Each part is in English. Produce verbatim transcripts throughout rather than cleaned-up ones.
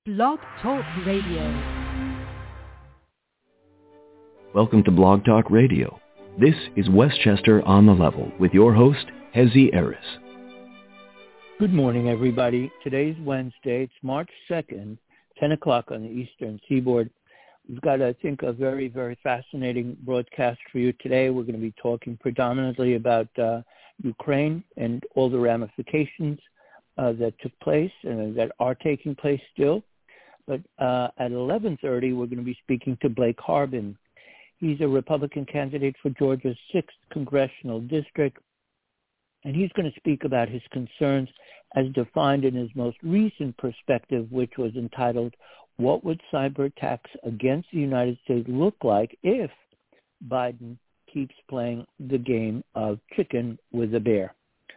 Blog Talk Radio. Welcome to Blog Talk Radio. This is Westchester on the Level with your host, Hezi Eris. Good morning, everybody. Today's Wednesday. It's March second, ten o'clock on the Eastern Seaboard. We've got, I think, a very, very fascinating broadcast for you today. We're going to be talking predominantly about uh, Ukraine and all the ramifications uh, that took place and that are taking place still. But uh, at eleven thirty, we're going to be speaking to Blake Harbin. He's a Republican candidate for Georgia's sixth Congressional District, and he's going to speak about his concerns as defined in his most recent perspective, which was entitled, "What Would Cyber Attacks Against the United States Look Like If Biden Keeps Playing the Game of Chicken with a Bear?"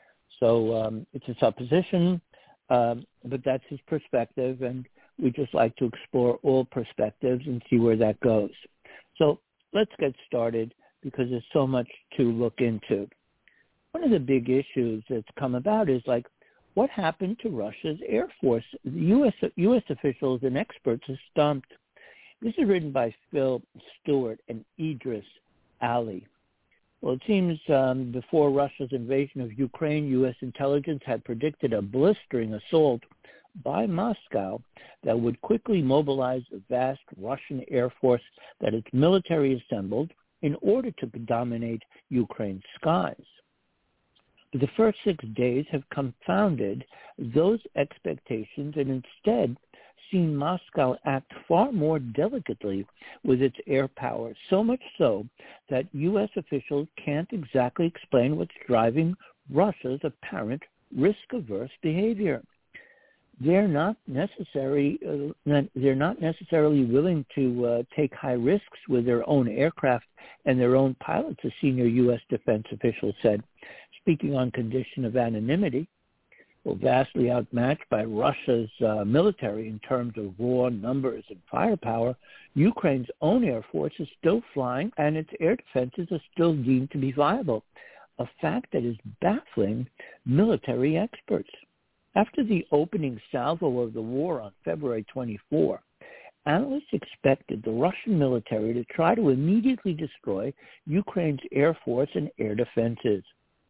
So um, it's a supposition, um, but that's his perspective, and we just like to explore all perspectives and see where that goes. So let's get started because there's so much to look into. One of the big issues that's come about is like, what happened to Russia's Air Force? The U S U S officials and experts are stumped. This is written by Phil Stewart and Idris Ali. Well, it seems um, before Russia's invasion of Ukraine, U S intelligence had predicted a blistering assault by Moscow that would quickly mobilize the vast Russian Air Force that its military assembled in order to dominate Ukraine's skies. But the first six days have confounded those expectations and instead seen Moscow act far more delicately with its air power, so much so that U S officials can't exactly explain what's driving Russia's apparent risk-averse behavior. They're not necessary. Uh, they're not necessarily willing to uh, take high risks with their own aircraft and their own pilots, a senior U S defense official said, speaking on condition of anonymity. Well, vastly outmatched by Russia's uh, military in terms of raw numbers and firepower, Ukraine's own air force is still flying, and its air defenses are still deemed to be viable, a fact that is baffling military experts. After the opening salvo of the war on February twenty-fourth, analysts expected the Russian military to try to immediately destroy Ukraine's air force and air defenses.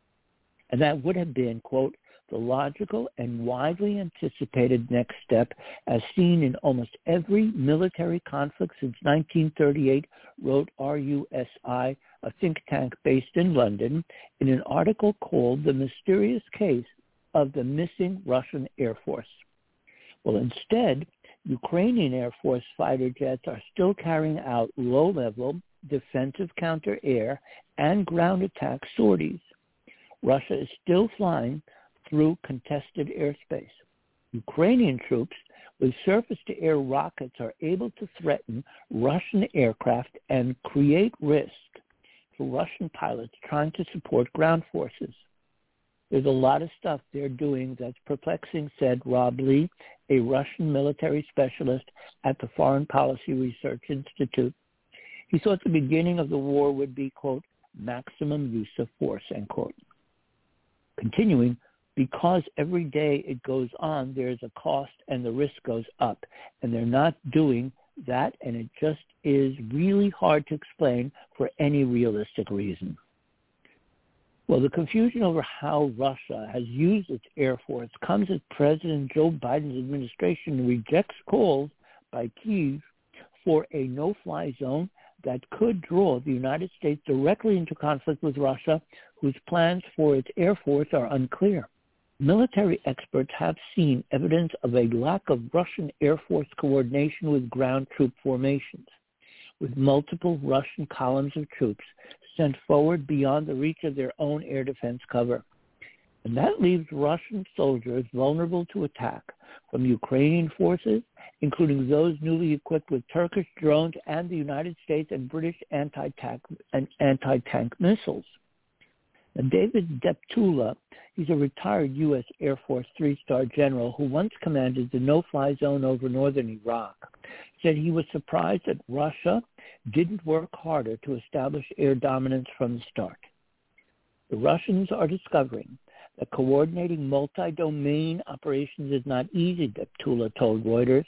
And that would have been, quote, the logical and widely anticipated next step as seen in almost every military conflict since nineteen thirty-eight, wrote R U S I, a think tank based in London, in an article called The Mysterious Case of the Missing Russian Air Force. Well, instead, Ukrainian Air Force fighter jets are still carrying out low-level defensive counter-air and ground attack sorties. Russia is still flying through contested airspace. Ukrainian troops with surface-to-air rockets are able to threaten Russian aircraft and create risk for Russian pilots trying to support ground forces. There's a lot of stuff they're doing that's perplexing, said Rob Lee, a Russian military specialist at the Foreign Policy Research Institute. He thought the beginning of the war would be, quote, maximum use of force, end quote. Continuing, because every day it goes on, there's a cost and the risk goes up. And they're not doing that, and it just is really hard to explain for any realistic reason. Well, the confusion over how Russia has used its Air Force comes as President Joe Biden's administration rejects calls by Kyiv for a no-fly zone that could draw the United States directly into conflict with Russia, whose plans for its Air Force are unclear. Military experts have seen evidence of a lack of Russian Air Force coordination with ground troop formations, with multiple Russian columns of troops sent forward beyond the reach of their own air defense cover. And that leaves Russian soldiers vulnerable to attack from Ukrainian forces, including those newly equipped with Turkish drones and the United States and British anti-tank, and anti-tank missiles. And David Deptula, he's a retired U S Air Force three-star general who once commanded the no-fly zone over northern Iraq, said he was surprised that Russia didn't work harder to establish air dominance from the start. The Russians are discovering that coordinating multi-domain operations is not easy, Deptula told Reuters,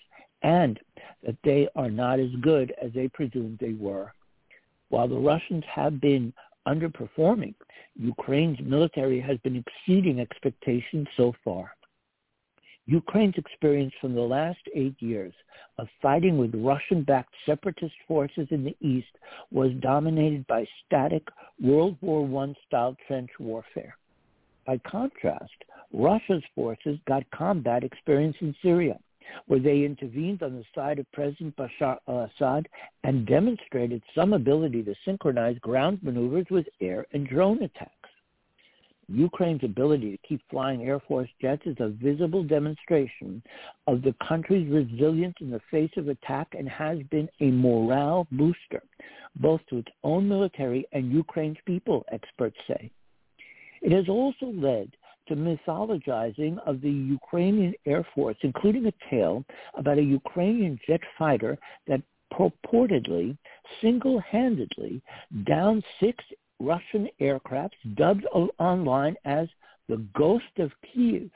and that they are not as good as they presumed they were. While the Russians have been underperforming, Ukraine's military has been exceeding expectations so far. Ukraine's experience from the last eight years of fighting with Russian-backed separatist forces in the east was dominated by static World War One-style trench warfare. By contrast, Russia's forces got combat experience in Syria, where they intervened on the side of President Bashar al-Assad and demonstrated some ability to synchronize ground maneuvers with air and drone attacks. Ukraine's ability to keep flying Air Force jets is a visible demonstration of the country's resilience in the face of attack and has been a morale booster, both to its own military and Ukraine's people, experts say. It has also led to mythologizing of the Ukrainian Air Force, including a tale about a Ukrainian jet fighter that purportedly single-handedly downed six Russian aircraft, dubbed online as the Ghost of Kyiv.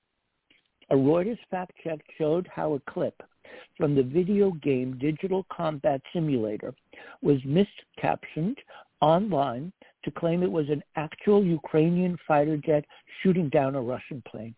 A Reuters fact check showed how a clip from the video game Digital Combat Simulator was miscaptioned online to claim it was an actual Ukrainian fighter jet shooting down a Russian plane.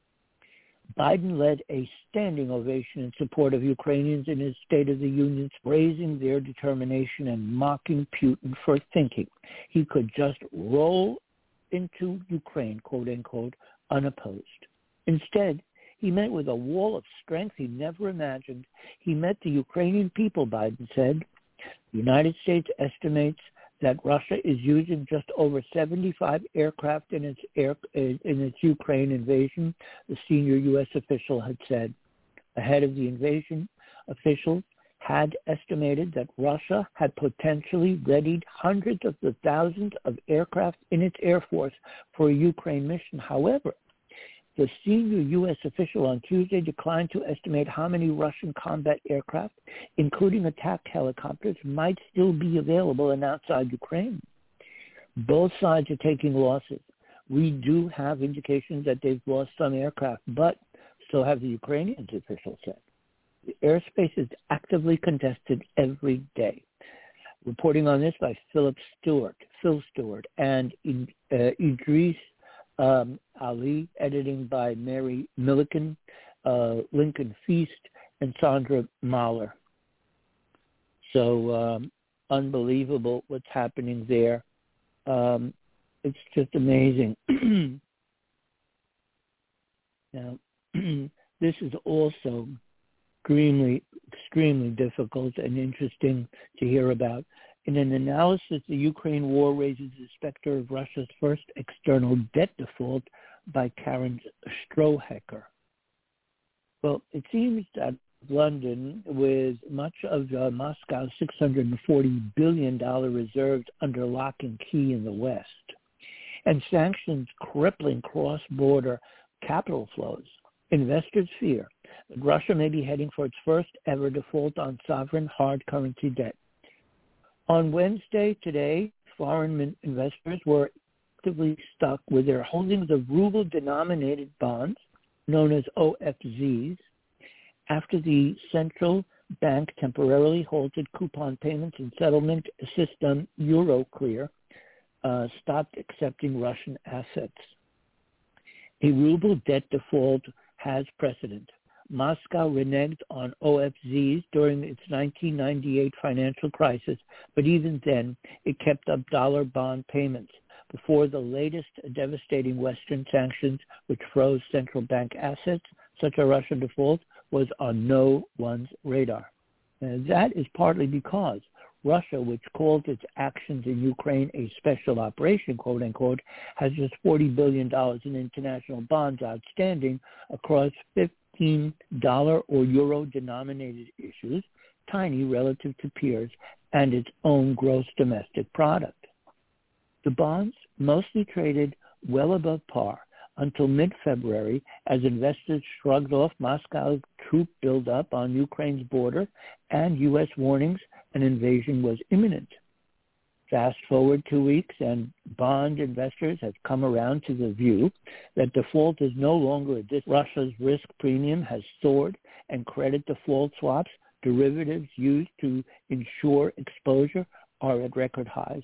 Biden led a standing ovation in support of Ukrainians in his State of the Union, praising their determination and mocking Putin for thinking he could just roll into Ukraine, quote unquote, unopposed. Instead, he met with a wall of strength he never imagined. He met the Ukrainian people, Biden said. The United States estimates that Russia is using just over seventy-five aircraft in its air, in its Ukraine invasion, the senior U S official had said. Ahead of the invasion, officials had estimated that Russia had potentially readied hundreds of the thousands of aircraft in its air force for a Ukraine mission. However, the senior U S official on Tuesday declined to estimate how many Russian combat aircraft, including attack helicopters, might still be available and outside Ukraine. Both sides are taking losses. We do have indications that they've lost some aircraft, but so have the Ukrainians, officials said. The airspace is actively contested every day. Reporting on this by Philip Stewart, Phil Stewart, and uh, Idris Um, Ali, editing by Mary Milliken, uh, Lincoln Feast, and Sandra Mahler. So um, unbelievable what's happening there. Um, it's just amazing. Now, this is also extremely, extremely difficult and interesting to hear about. In an analysis, the Ukraine war raises the specter of Russia's first external debt default by Karen Strohecker. Well, it seems that London, with much of uh, Moscow's six hundred forty billion dollars reserves under lock and key in the West, and sanctions crippling cross-border capital flows, investors fear that Russia may be heading for its first ever default on sovereign hard currency debt. On Wednesday, today, foreign investors were actively stuck with their holdings of ruble-denominated bonds, known as O F Zs, after the central bank temporarily halted coupon payments and settlement system Euroclear uh, stopped accepting Russian assets. A ruble debt default has precedent. Moscow reneged on O F Zs during its nineteen ninety-eight financial crisis, but even then it kept up dollar bond payments before the latest devastating Western sanctions, which froze central bank assets. Such a Russian default was on no one's radar. And that is partly because Russia, which calls its actions in Ukraine a special operation, quote unquote, has just forty billion dollars in international bonds outstanding across fifteen dollar or euro denominated issues, tiny relative to peers, and its own gross domestic product. The bonds mostly traded well above par until mid-February as investors shrugged off Moscow's troop buildup on Ukraine's border and U S warnings an invasion was imminent. Fast forward two weeks, and bond investors have come around to the view that default is no longer a dis- Russia's risk premium has soared, and credit default swaps, derivatives used to ensure exposure, are at record highs.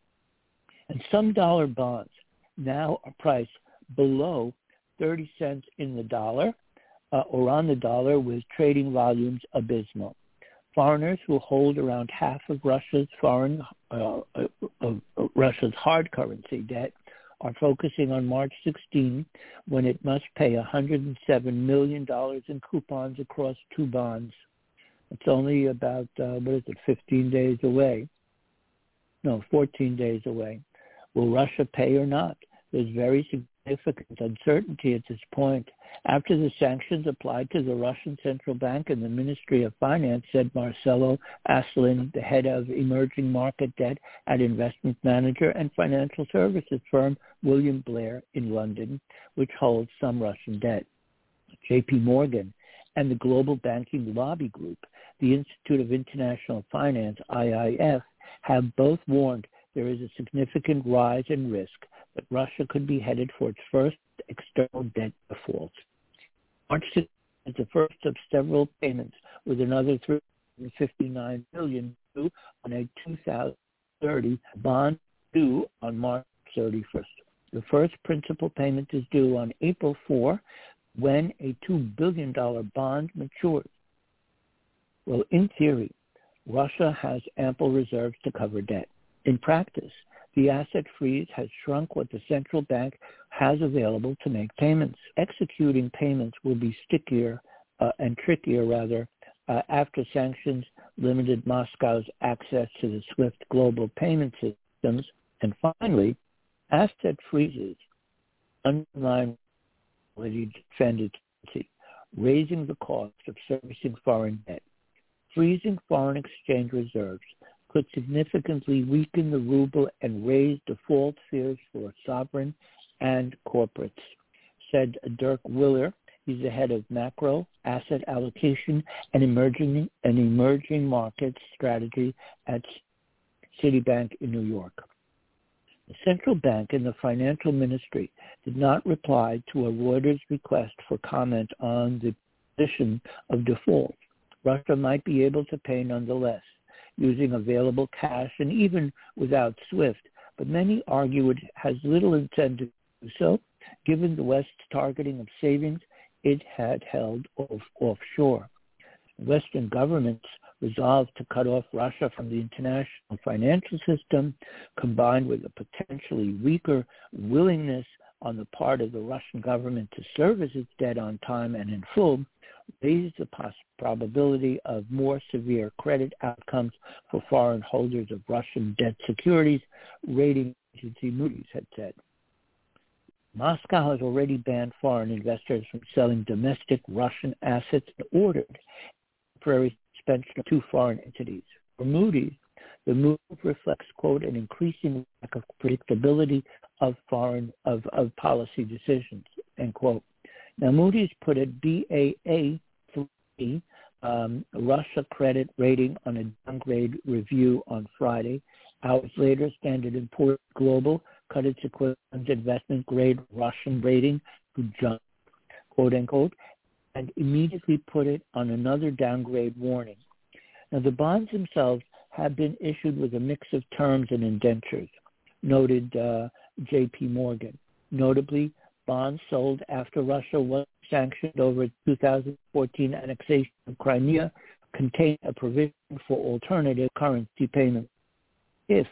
And some dollar bonds now are priced below thirty cents in the dollar uh, or on the dollar, with trading volumes abysmal. Foreigners who hold around half of Russia's foreign, uh, uh, uh, Russia's hard currency debt are focusing on March sixteenth, when it must pay one hundred seven million dollars in coupons across two bonds. It's only about, uh, what is it, fifteen days away. No, fourteen days away. Will Russia pay or not? There's very significant uncertainty at this point. After the sanctions applied to the Russian Central Bank and the Ministry of Finance, said Marcelo Aslin, the head of emerging market debt at investment manager and financial services firm William Blair in London, which holds some Russian debt. J P Morgan and the Global Banking Lobby Group, the Institute of International Finance, I I F, have both warned there is a significant rise in risk that Russia could be headed for its first external debt default. March sixth is the first of several payments, with another three hundred fifty-nine billion dollars due on a two thousand thirty bond due on March thirty-first. The first principal payment is due on April fourth, when a two billion dollars bond matures. Well, in theory, Russia has ample reserves to cover debt. In practice, the asset freeze has shrunk what the central bank has available to make payments. Executing payments will be stickier uh, and trickier, rather, uh, after sanctions limited Moscow's access to the SWIFT global payment systems. And finally, asset freezes undermine ability to defend its currency, raising the cost of servicing foreign debt. Freezing foreign exchange reserves could significantly weaken the ruble and raise default fears for sovereign and corporates, said Dirk Willer. He's the head of macro asset allocation and emerging and emerging markets strategy at Citibank in New York. The central bank and the financial ministry did not reply to a Reuters request for comment on the position of default. Russia might be able to pay nonetheless, using available cash and even without SWIFT, but many argue it has little incentive to do so, given the West's targeting of savings it had held off, offshore. Western governments resolve to cut off Russia from the international financial system, combined with a potentially weaker willingness on the part of the Russian government to service its debt on time and in full, raises the poss- probability of more severe credit outcomes for foreign holders of Russian debt securities, rating agency Moody's had said. Moscow has already banned foreign investors from selling domestic Russian assets and ordered temporary suspension of two foreign entities. For Moody's, the move reflects, quote, an increasing lack of predictability of foreign of, of policy decisions, end quote. Now, Moody's put a B A A three um, Russia credit rating on a downgrade review on Friday. Hours later, Standard and Poor's Global cut its equivalent investment-grade Russian rating to junk, quote, unquote, and immediately put it on another downgrade warning. Now, the bonds themselves have been issued with a mix of terms and indentures, noted uh, J P Morgan. Notably, bonds sold after Russia was sanctioned over its two thousand fourteen annexation of Crimea contain a provision for alternative currency payments if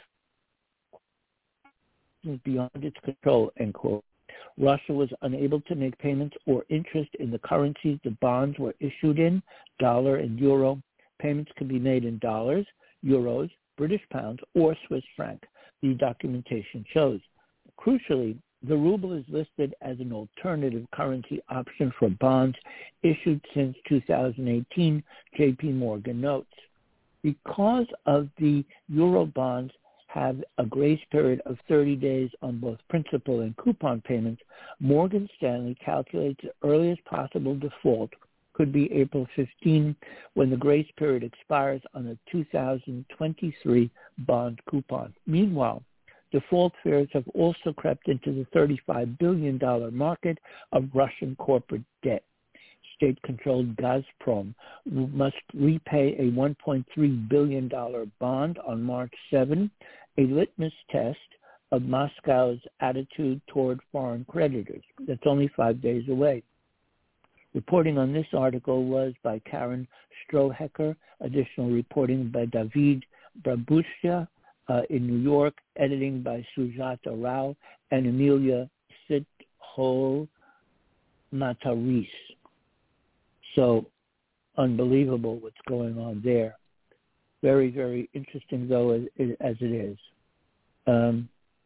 beyond its control, end quote. Russia was unable to make payments or interest in the currencies the bonds were issued in, dollar and euro. Payments can be made in dollars, euros, British pounds, or Swiss franc, the documentation shows. Crucially, the ruble is listed as an alternative currency option for bonds issued since two thousand eighteen, J P Morgan notes. Because of the euro bonds have a grace period of thirty days on both principal and coupon payments, Morgan Stanley calculates the earliest possible default could be April fifteenth, when the grace period expires on the two thousand twenty-three bond coupon. Meanwhile, default fears have also crept into the thirty-five billion dollars market of Russian corporate debt. State-controlled Gazprom must repay a one point three billion dollars bond on March seventh, a litmus test of Moscow's attitude toward foreign creditors. That's only five days away. Reporting on this article was by Karen Strohecker, additional reporting by David Brabushia uh, in New York, editing by Sujata Rao and Emilia Sitho Mataris. So unbelievable what's going on there. Very, very interesting, though, as, as it is. Um,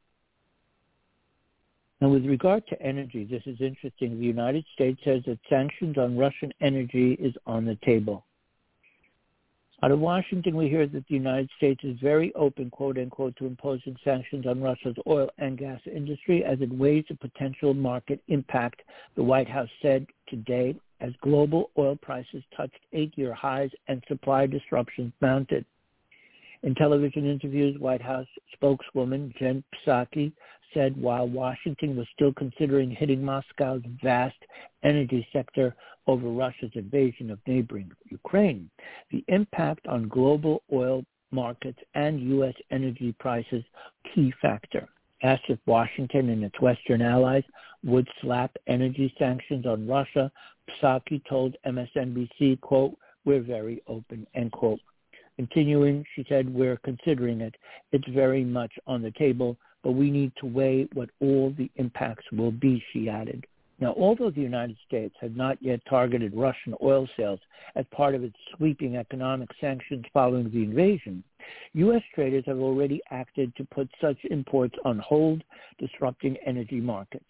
and with regard to energy, this is interesting. The United States says that sanctions on Russian energy is on the table. Out of Washington, we hear that the United States is very open, quote unquote, to imposing sanctions on Russia's oil and gas industry as it weighs the potential market impact, the White House said today, as global oil prices touched eight-year highs and supply disruptions mounted. In television interviews, White House spokeswoman Jen Psaki said while Washington was still considering hitting Moscow's vast energy sector over Russia's invasion of neighboring Ukraine, the impact on global oil markets and U S energy prices key factor. Asked if Washington and its Western allies would slap energy sanctions on Russia, Psaki told M S N B C, quote, "We're very open," end quote. Continuing, she said, "We're considering it. It's very much on the table, but we need to weigh what all the impacts will be," she added. Now, although the United States had not yet targeted Russian oil sales as part of its sweeping economic sanctions following the invasion, U S traders have already acted to put such imports on hold, disrupting energy markets.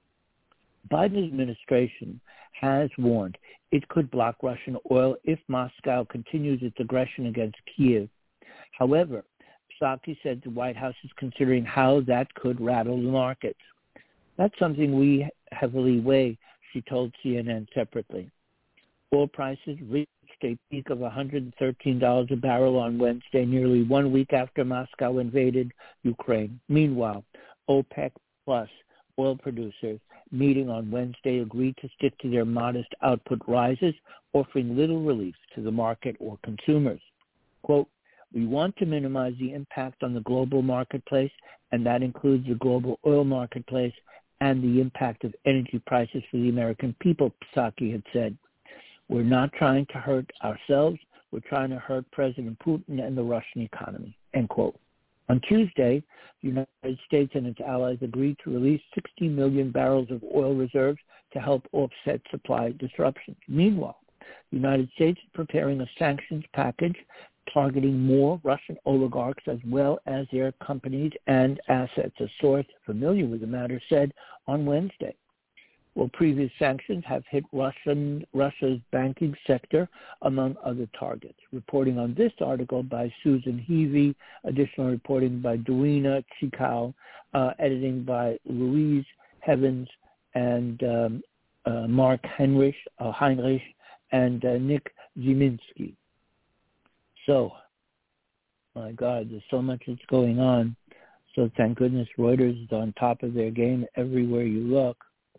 Biden's administration has warned it could block Russian oil if Moscow continues its aggression against Kyiv. However, Psaki said the White House is considering how that could rattle the markets. That's something we heavily weigh, she told C N N separately. Oil prices reached a peak of one hundred thirteen dollars a barrel on Wednesday, nearly one week after Moscow invaded Ukraine. Meanwhile, OPEC Plus oil producers meeting on Wednesday agreed to stick to their modest output rises, offering little relief to the market or consumers. Quote, "We want to minimize the impact on the global marketplace, and that includes the global oil marketplace and the impact of energy prices for the American people," Psaki had said. "We're not trying to hurt ourselves. We're trying to hurt President Putin and the Russian economy," end quote. On Tuesday, the United States and its allies agreed to release sixty million barrels of oil reserves to help offset supply disruptions. Meanwhile, the United States is preparing a sanctions package targeting more Russian oligarchs as well as their companies and assets, a source familiar with the matter said on Wednesday. Well, previous sanctions have hit Russian, Russia's banking sector, among other targets. Reporting on this article by Susan Heavey, additional reporting by Duina Chikau, uh, editing by Louise Heavens and um, uh, Mark Heinrich, uh, Heinrich and uh, Nick Ziminski. So, my God, there's so much that's going on. So thank goodness Reuters is on top of their game everywhere you look.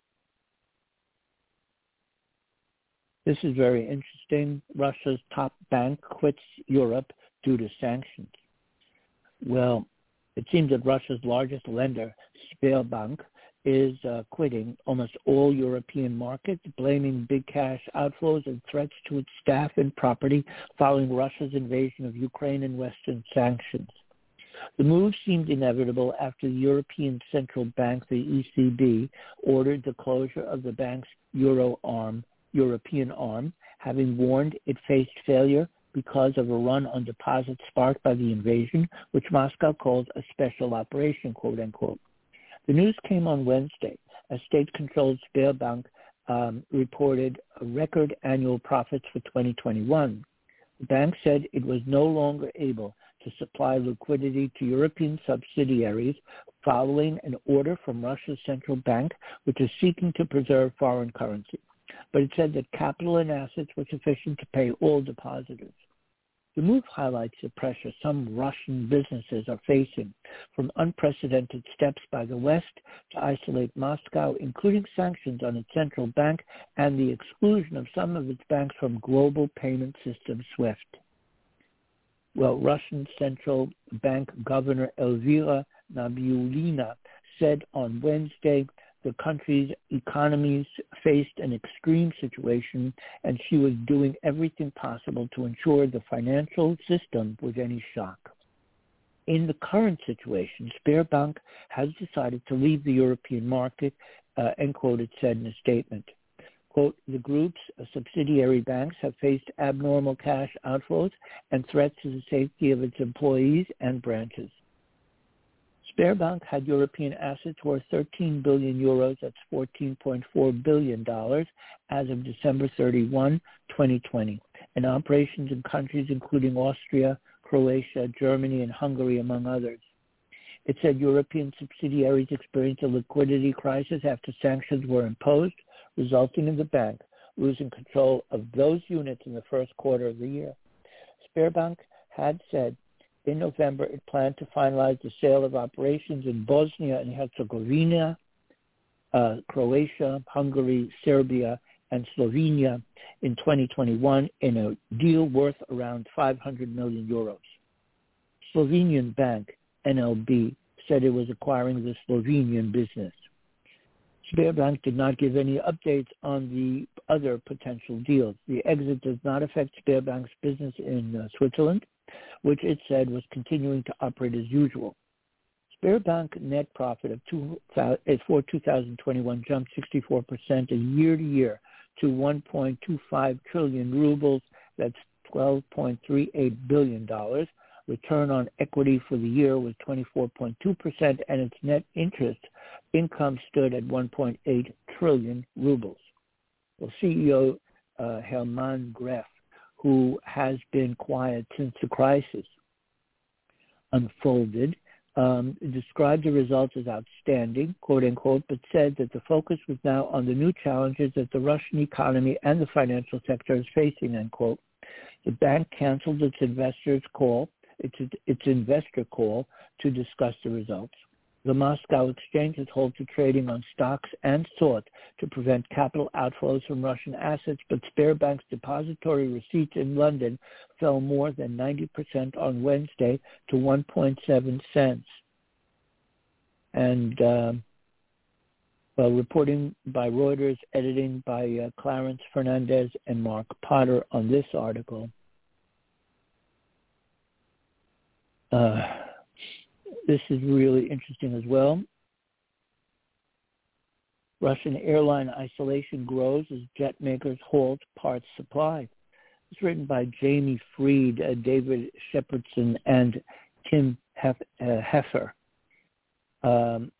This is very interesting. Russia's top bank quits Europe due to sanctions. Well, it seems that Russia's largest lender, Sberbank, is uh, quitting almost all European markets, blaming big cash outflows and threats to its staff and property following Russia's invasion of Ukraine and Western sanctions. The move seemed inevitable after the European Central Bank, the E C B, ordered the closure of the bank's Euro arm, European arm, having warned it faced failure because of a run on deposits sparked by the invasion, which Moscow calls a special operation, quote unquote. The news came on Wednesday as state-controlled Sberbank um, reported record annual profits for twenty twenty-one. The bank said it was no longer able to supply liquidity to European subsidiaries following an order from Russia's central bank, which is seeking to preserve foreign currency. but it said that capital and assets were sufficient to pay all depositors. The move highlights the pressure some Russian businesses are facing from unprecedented steps by the West to isolate Moscow, including sanctions on its central bank and the exclusion of some of its banks from global payment system SWIFT. Well, Russian Central Bank Governor Elvira Nabiullina said on Wednesday the country's economies faced an extreme situation, and she was doing everything possible to ensure the financial system was any shock. In the current situation, Sberbank has decided to leave the European market, uh, end quote, it said in a statement. Quote, the group's subsidiary banks have faced abnormal cash outflows and threats to the safety of its employees and branches. Sberbank had European assets worth thirteen billion euros, that's fourteen point four billion dollars, as of December thirty-first, twenty twenty, and operations in countries including Austria, Croatia, Germany, and Hungary, among others. It said European subsidiaries experienced a liquidity crisis after sanctions were imposed, resulting in the bank losing control of those units in the first quarter of the year. Sberbank had said in November it planned to finalize the sale of operations in Bosnia and Herzegovina, uh, Croatia, Hungary, Serbia, and Slovenia in twenty twenty-one in a deal worth around five hundred million euros. Slovenian bank N L B said it was acquiring the Slovenian business. Sberbank did not give any updates on the other potential deals. The exit does not affect Sberbank's business in uh, Switzerland, which it said was continuing to operate as usual. Sberbank net profit of two, for two thousand twenty-one jumped sixty-four percent year to year to one point two five trillion rubles, that's twelve point three eight billion dollars. Return on equity for the year was twenty-four point two percent, and its net interest income stood at one point eight trillion rubles. Well, C E O uh, Hermann Greff, who has been quiet since the crisis unfolded, um, described the results as outstanding, quote unquote, but said that the focus was now on the new challenges that the Russian economy and the financial sector is facing, end quote. The bank canceled its investors' call, its, its investor call to discuss the results. The Moscow exchange is halted trading on stocks and sought to prevent capital outflows from Russian assets, but Sberbank's depository receipts in London fell more than ninety percent on Wednesday to one point seven cents. And, uh, well, reporting by Reuters, editing by uh, Clarence Fernandez and Mark Potter on this article. Uh, This is really interesting as well. Russian airline isolation grows as jet makers halt parts supply. It's written by Jamie Freed, uh, David Shepardson, and Tim Hef- uh, Heffer. Um,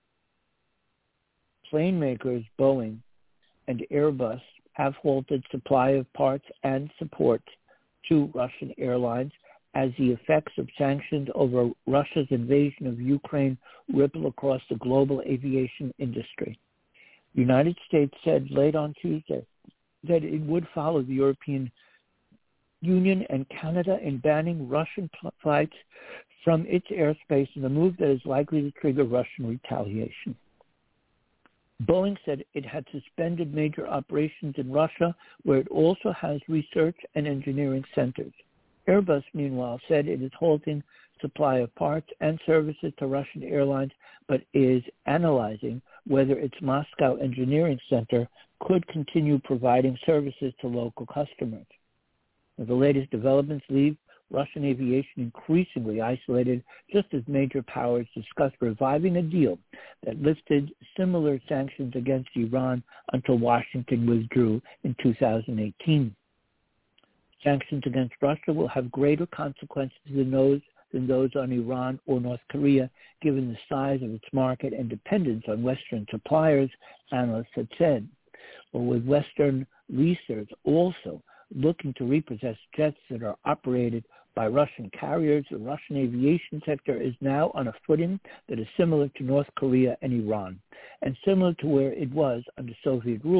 plane makers Boeing and Airbus have halted supply of parts and support to Russian airlines as the effects of sanctions over Russia's invasion of Ukraine ripple across the global aviation industry. The United States said late on Tuesday that it would follow the European Union and Canada in banning Russian flights from its airspace in a move that is likely to trigger Russian retaliation. Boeing said it had suspended major operations in Russia, where it also has research and engineering centers. Airbus, meanwhile, said it is halting supply of parts and services to Russian airlines, but is analyzing whether its Moscow engineering center could continue providing services to local customers. Now, the latest developments leave Russian aviation increasingly isolated, just as major powers discussed reviving a deal that lifted similar sanctions against Iran until Washington withdrew in two thousand eighteen. Sanctions against Russia will have greater consequences than those, than those on Iran or North Korea, given the size of its market and dependence on Western suppliers, analysts had said. Well, with Western research also looking to repossess jets that are operated by Russian carriers, the Russian aviation sector is now on a footing that is similar to North Korea and Iran, and similar to where it was under Soviet rule.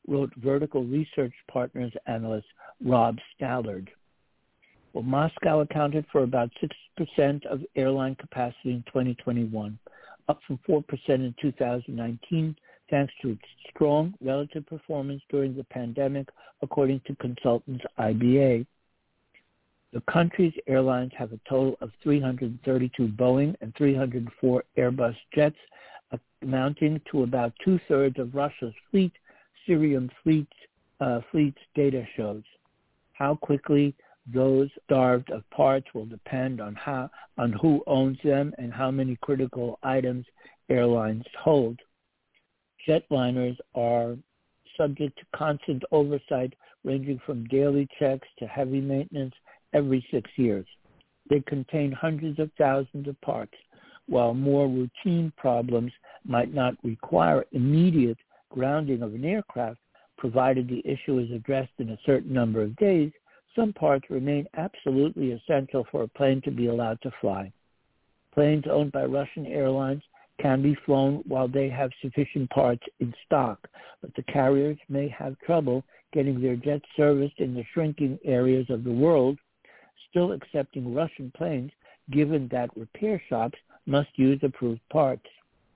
wrote Vertical Research Partners analyst Rob Stallard. Well, Moscow accounted for about six percent of airline capacity in twenty twenty-one, up from four percent in two thousand nineteen, thanks to its strong relative performance during the pandemic, according to consultants I B A. The country's airlines have a total of three hundred thirty-two Boeing and three hundred four Airbus jets, amounting to about two-thirds of Russia's fleet, Cirium fleet, uh, fleet's data shows. How quickly those starved of parts will depend on how on who owns them and how many critical items airlines hold. Jetliners are subject to constant oversight, ranging from daily checks to heavy maintenance every six years. They contain hundreds of thousands of parts, while more routine problems might not require immediate grounding of an aircraft, provided the issue is addressed in a certain number of days. Some parts remain absolutely essential for a plane to be allowed to fly. Planes owned by Russian airlines can be flown while they have sufficient parts in stock, but the carriers may have trouble getting their jets serviced in the shrinking areas of the world, still accepting Russian planes, given that repair shops must use approved parts.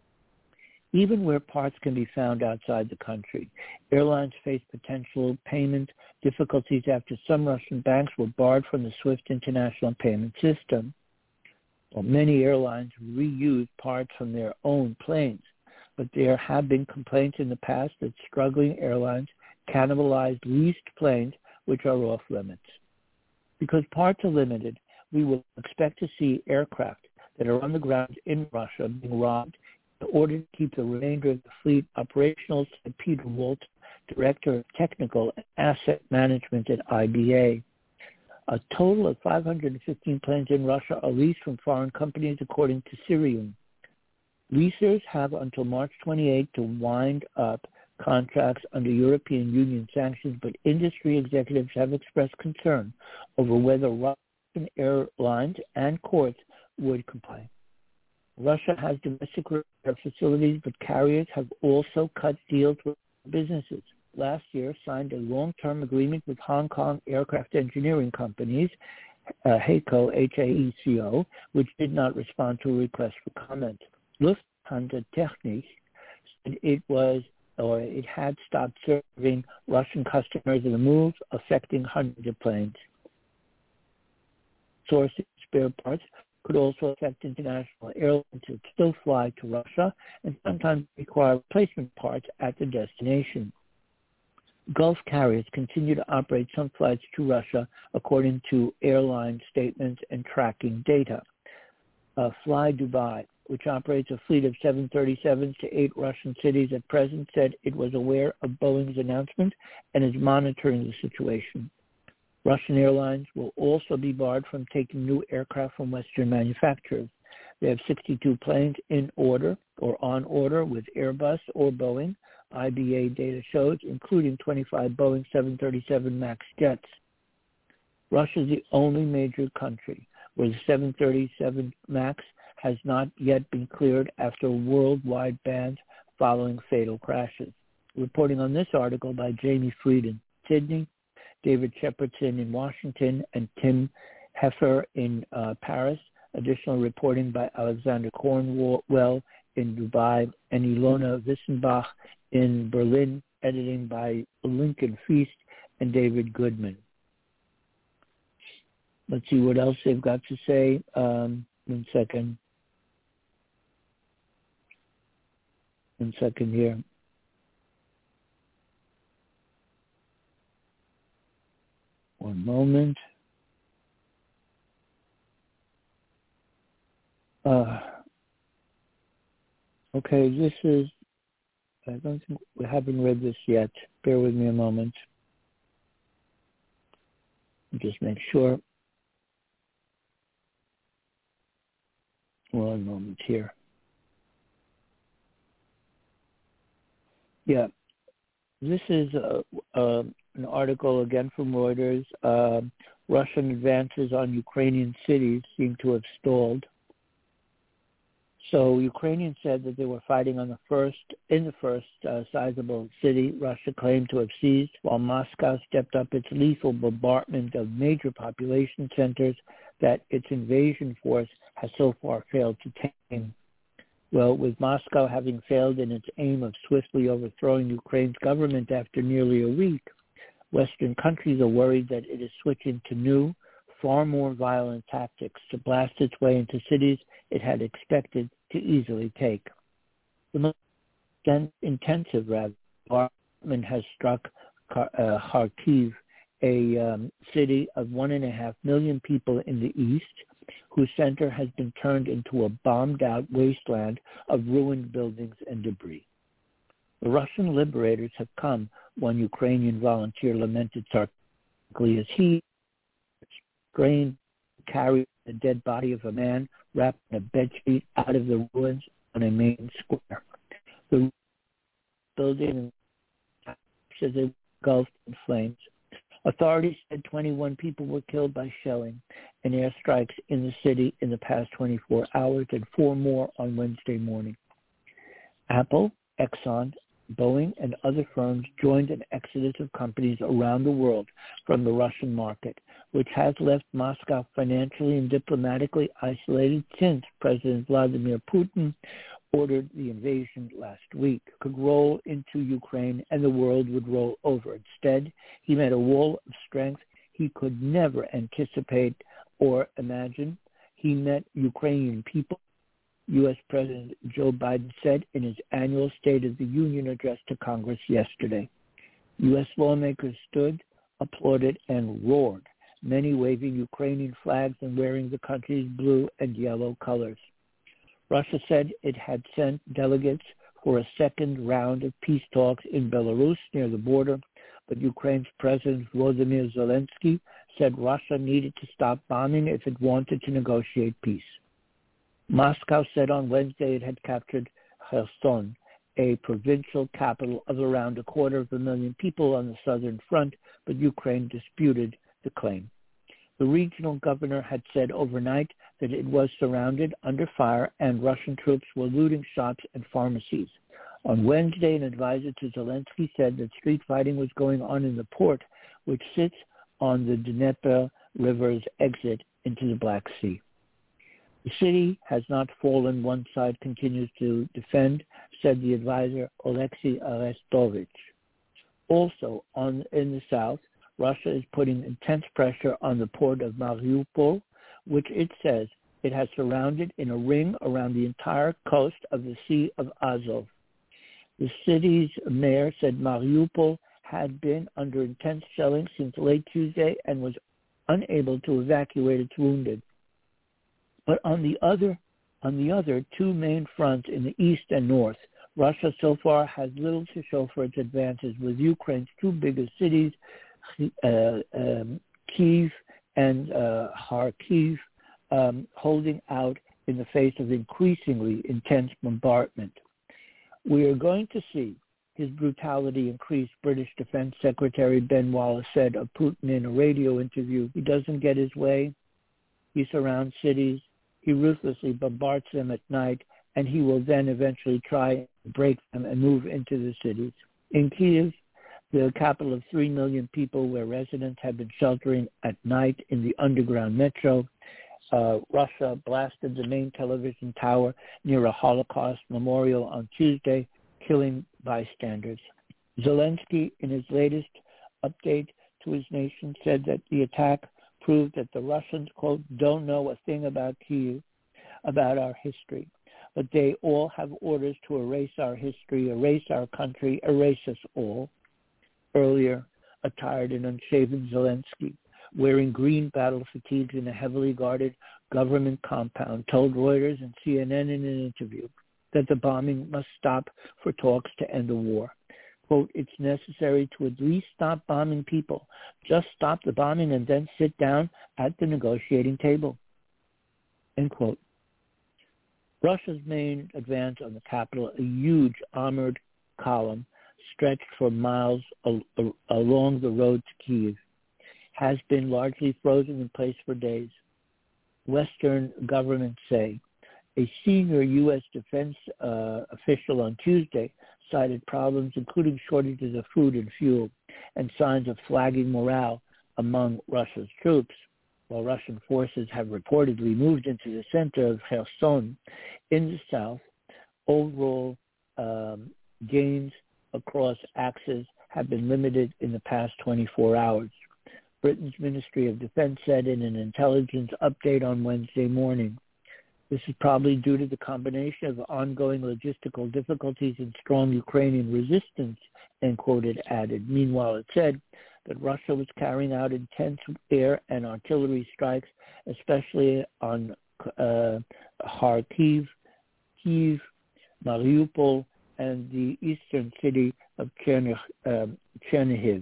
Even where parts can be found outside the country, airlines face potential payment difficulties after some Russian banks were barred from the SWIFT international payment system. Well, many airlines reuse parts from their own planes, but there have been complaints in the past that struggling airlines cannibalized leased planes, which are off limits. Because parts are limited, we will expect to see aircraft that are on the ground in Russia being robbed in order to keep the remainder of the fleet operational, said Peter Walt, Director of Technical and Asset Management at I B A. A total of five hundred fifteen planes in Russia are leased from foreign companies, according to Cirium. Leasers have until March twenty-eighth to wind up contracts under European Union sanctions, but industry executives have expressed concern over whether Russian airlines and courts would comply. Russia has domestic repair facilities, but carriers have also cut deals with businesses. Last year, signed a long-term agreement with Hong Kong aircraft engineering companies, uh, HAECO, H A E C O, which did not respond to a request for comment. Lufthansa Technik said it was or it had stopped serving Russian customers in a move affecting hundreds of planes. Sourcing spare parts could also affect international airlines that still fly to Russia and sometimes require replacement parts at the destination. Gulf carriers continue to operate some flights to Russia according to airline statements and tracking data. Uh, Fly Dubai, which operates a fleet of seven thirty-sevens to eight Russian cities at present, said it was aware of Boeing's announcement and is monitoring the situation. Russian airlines will also be barred from taking new aircraft from Western manufacturers. They have sixty-two planes in order or on order with Airbus or Boeing, I B A data shows, including twenty-five Boeing seven thirty-seven MAX jets. Russia is the only major country where the seven thirty-seven MAX has not yet been cleared after a worldwide ban following fatal crashes. Reporting on this article by Jamie Fried in Sydney, David Shepardson in Washington, and Tim Heffer in uh, Paris. Additional reporting by Alexander Cornwell in Dubai and Ilona Wissenbach in Berlin. Editing by Lincoln Feast and David Goodman. Let's see what else they've got to say. Um, one second. One second here. One moment. Uh, okay, this is, I don't think we haven't read this yet. Bear with me a moment. Just make sure. One moment here. Yeah, this is uh, uh, an article again from Reuters. Uh, Russian advances on Ukrainian cities seem to have stalled. So Ukrainians said that they were fighting on the first, in the first uh, sizable city Russia claimed to have seized, while Moscow stepped up its lethal bombardment of major population centers that its invasion force has so far failed to tame. Well, with Moscow having failed in its aim of swiftly overthrowing Ukraine's government after nearly a week, Western countries are worried that it is switching to new, far more violent tactics to blast its way into cities it had expected to easily take. The most intensive, rather, bombardment has struck uh, Kharkiv, a um, city of one and a half million people in the east, whose center has been turned into a bombed-out wasteland of ruined buildings and debris. The Russian liberators have come, one Ukrainian volunteer lamented sarcastically as he strained to carry the dead body of a man wrapped in a bedsheet out of the ruins on a main square. The building is engulfed in flames. Authorities said twenty-one people were killed by shelling and airstrikes in the city in the past twenty-four hours and four more on Wednesday morning. Apple, Exxon, Boeing, and other firms joined an exodus of companies around the world from the Russian market, which has left Moscow financially and diplomatically isolated since President Vladimir Putin ordered the invasion last week. Could roll into Ukraine and the world would roll over. Instead, he met a wall of strength he could never anticipate or imagine. He met Ukrainian people, U S President Joe Biden said in his annual State of the Union address to Congress yesterday. U S lawmakers stood, applauded, and roared, many waving Ukrainian flags and wearing the country's blue and yellow colors. Russia said it had sent delegates for a second round of peace talks in Belarus near the border, but Ukraine's President Volodymyr Zelensky said Russia needed to stop bombing if it wanted to negotiate peace. Moscow said on Wednesday it had captured Kherson, a provincial capital of around a quarter of a million people on the southern front, but Ukraine disputed the claim. The regional governor had said overnight that it was surrounded, under fire, and Russian troops were looting shops and pharmacies. On Wednesday, an advisor to Zelensky said that street fighting was going on in the port, which sits on the Dnieper River's exit into the Black Sea. The city has not fallen, one side continues to defend, said the advisor Alexei Arestovich. Also, on, in the south, Russia is putting intense pressure on the port of Mariupol, which it says it has surrounded in a ring around the entire coast of the Sea of Azov. The city's mayor said Mariupol had been under intense shelling since late Tuesday and was unable to evacuate its wounded. But on the other, on the other two main fronts in the east and north, Russia so far has little to show for its advances, with Ukraine's two biggest cities, uh, um, Kyiv and uh, Kharkiv, um, holding out in the face of increasingly intense bombardment. We are going to see his brutality increase, British Defense Secretary Ben Wallace said of Putin in a radio interview. He doesn't get his way. He surrounds cities. He ruthlessly bombards them at night, and he will then eventually try to break them and move into the cities. In Kyiv, the capital of three million people, where residents have been sheltering at night in the underground metro, uh, Russia blasted the main television tower near a Holocaust memorial on Tuesday, killing bystanders. Zelensky, in his latest update to his nation, said that the attack proved that the Russians, quote, don't know a thing about Kyiv, about our history, but they all have orders to erase our history, erase our country, erase us all. Earlier, attired and unshaven Zelensky, wearing green battle fatigues in a heavily guarded government compound, told Reuters and C N N in an interview that the bombing must stop for talks to end the war. Quote, it's necessary to at least stop bombing people. Just stop the bombing and then sit down at the negotiating table. End quote. Russia's main advance on the capital, a huge armored column stretched for miles al- al- along the road to Kyiv, has been largely frozen in place for days. Western governments say A senior U S defense uh, official on Tuesday cited problems including shortages of food and fuel and signs of flagging morale among Russia's troops. While Russian forces have reportedly moved into the center of Kherson in the south, overall um, gains across axes have been limited in the past twenty-four hours. Britain's Ministry of Defense said in an intelligence update on Wednesday morning. This is probably due to the combination of ongoing logistical difficulties and strong Ukrainian resistance, end quote, it added. Meanwhile, it said that Russia was carrying out intense air and artillery strikes, especially on uh, Kharkiv, Kyiv, Mariupol, and the eastern city of Chernihiv. Um, Chernihiv.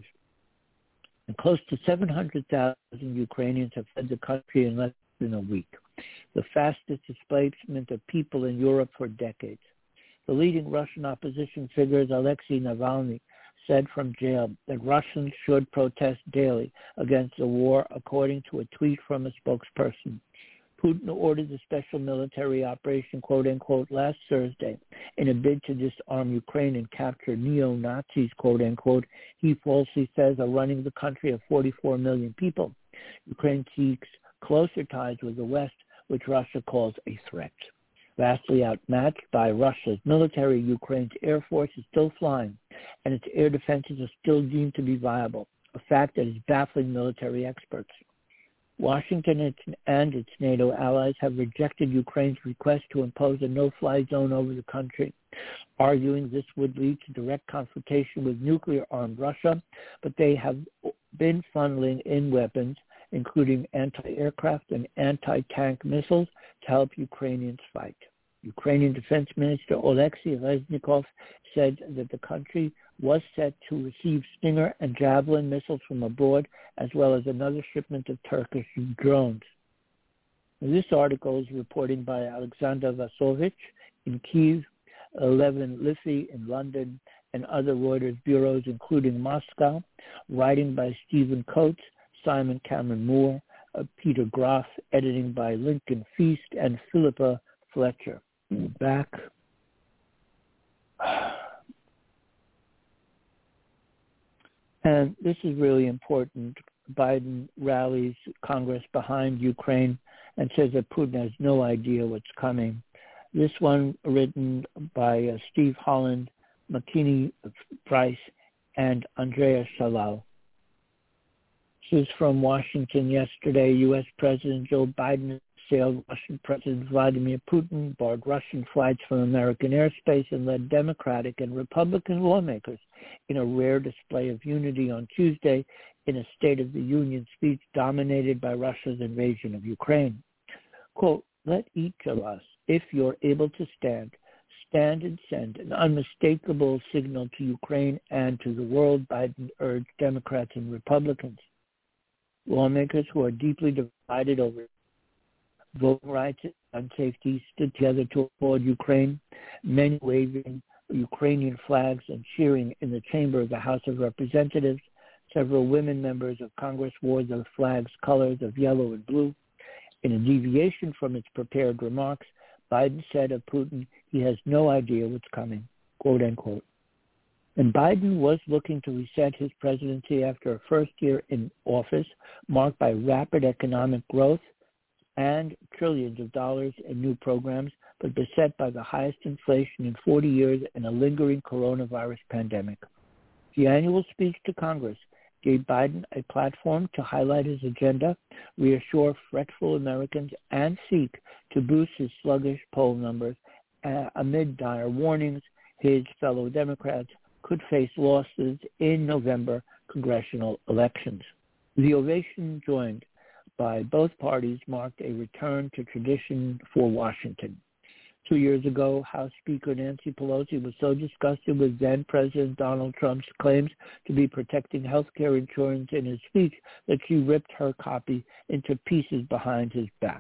And close to seven hundred thousand Ukrainians have fled the country in less than a week, the fastest displacement of people in Europe for decades. The leading Russian opposition figures, Alexei Navalny, said from jail that Russians should protest daily against the war, according to a tweet from a spokesperson. Putin ordered the special military operation, quote-unquote, last Thursday in a bid to disarm Ukraine and capture neo-Nazis, quote-unquote, he falsely says are running the country of forty-four million people. Ukraine seeks closer ties with the West, which Russia calls a threat. Vastly outmatched by Russia's military, Ukraine's air force is still flying, and its air defenses are still deemed to be viable, a fact that is baffling military experts. Washington and its NATO allies have rejected Ukraine's request to impose a no-fly zone over the country, arguing this would lead to direct confrontation with nuclear-armed Russia, but they have been funneling in weapons, including anti-aircraft and anti-tank missiles, to help Ukrainians fight. Ukrainian Defense Minister Oleksiy Reznikov said that the country was set to receive Stinger and Javelin missiles from abroad, as well as another shipment of Turkish drones. This article is reporting by Alexander Vasovich in Kyiv, Levin Liffey in London, and other Reuters bureaus, including Moscow, writing by Stephen Coates, Simon Cameron Moore, uh, Peter Groff, editing by Lincoln Feast and Philippa Fletcher. Back. And this is really important. Biden rallies Congress behind Ukraine and says that Putin has no idea what's coming. This one written by uh, Steve Holland, Makini Price, and Andrea Shalal. This is from Washington yesterday. U S. President Joe Biden sailed Russian President Vladimir Putin, barred Russian flights from American airspace, and led Democratic and Republican lawmakers in a rare display of unity on Tuesday in a State of the Union speech dominated by Russia's invasion of Ukraine. Quote, let each of us, if you're able to stand, stand and send an unmistakable signal to Ukraine and to the world, Biden urged Democrats and Republicans. Lawmakers who are deeply divided over voting rights and safety stood together to applaud Ukraine, many waving Ukrainian flags and cheering in the chamber of the House of Representatives. Several women members of Congress wore the flag's colors of yellow and blue. In a deviation from its prepared remarks, Biden said of Putin, he has no idea what's coming, quote unquote. And Biden was looking to reset his presidency after a first year in office marked by rapid economic growth and trillions of dollars in new programs, but beset by the highest inflation in forty years and a lingering coronavirus pandemic. The annual speech to Congress gave Biden a platform to highlight his agenda, reassure fretful Americans, and seek to boost his sluggish poll numbers uh, amid dire warnings his fellow Democrats could face losses in November congressional elections. The ovation joined by both parties marked a return to tradition for Washington. Two years ago, House Speaker Nancy Pelosi was so disgusted with then-President Donald Trump's claims to be protecting health care insurance in his speech that she ripped her copy into pieces behind his back.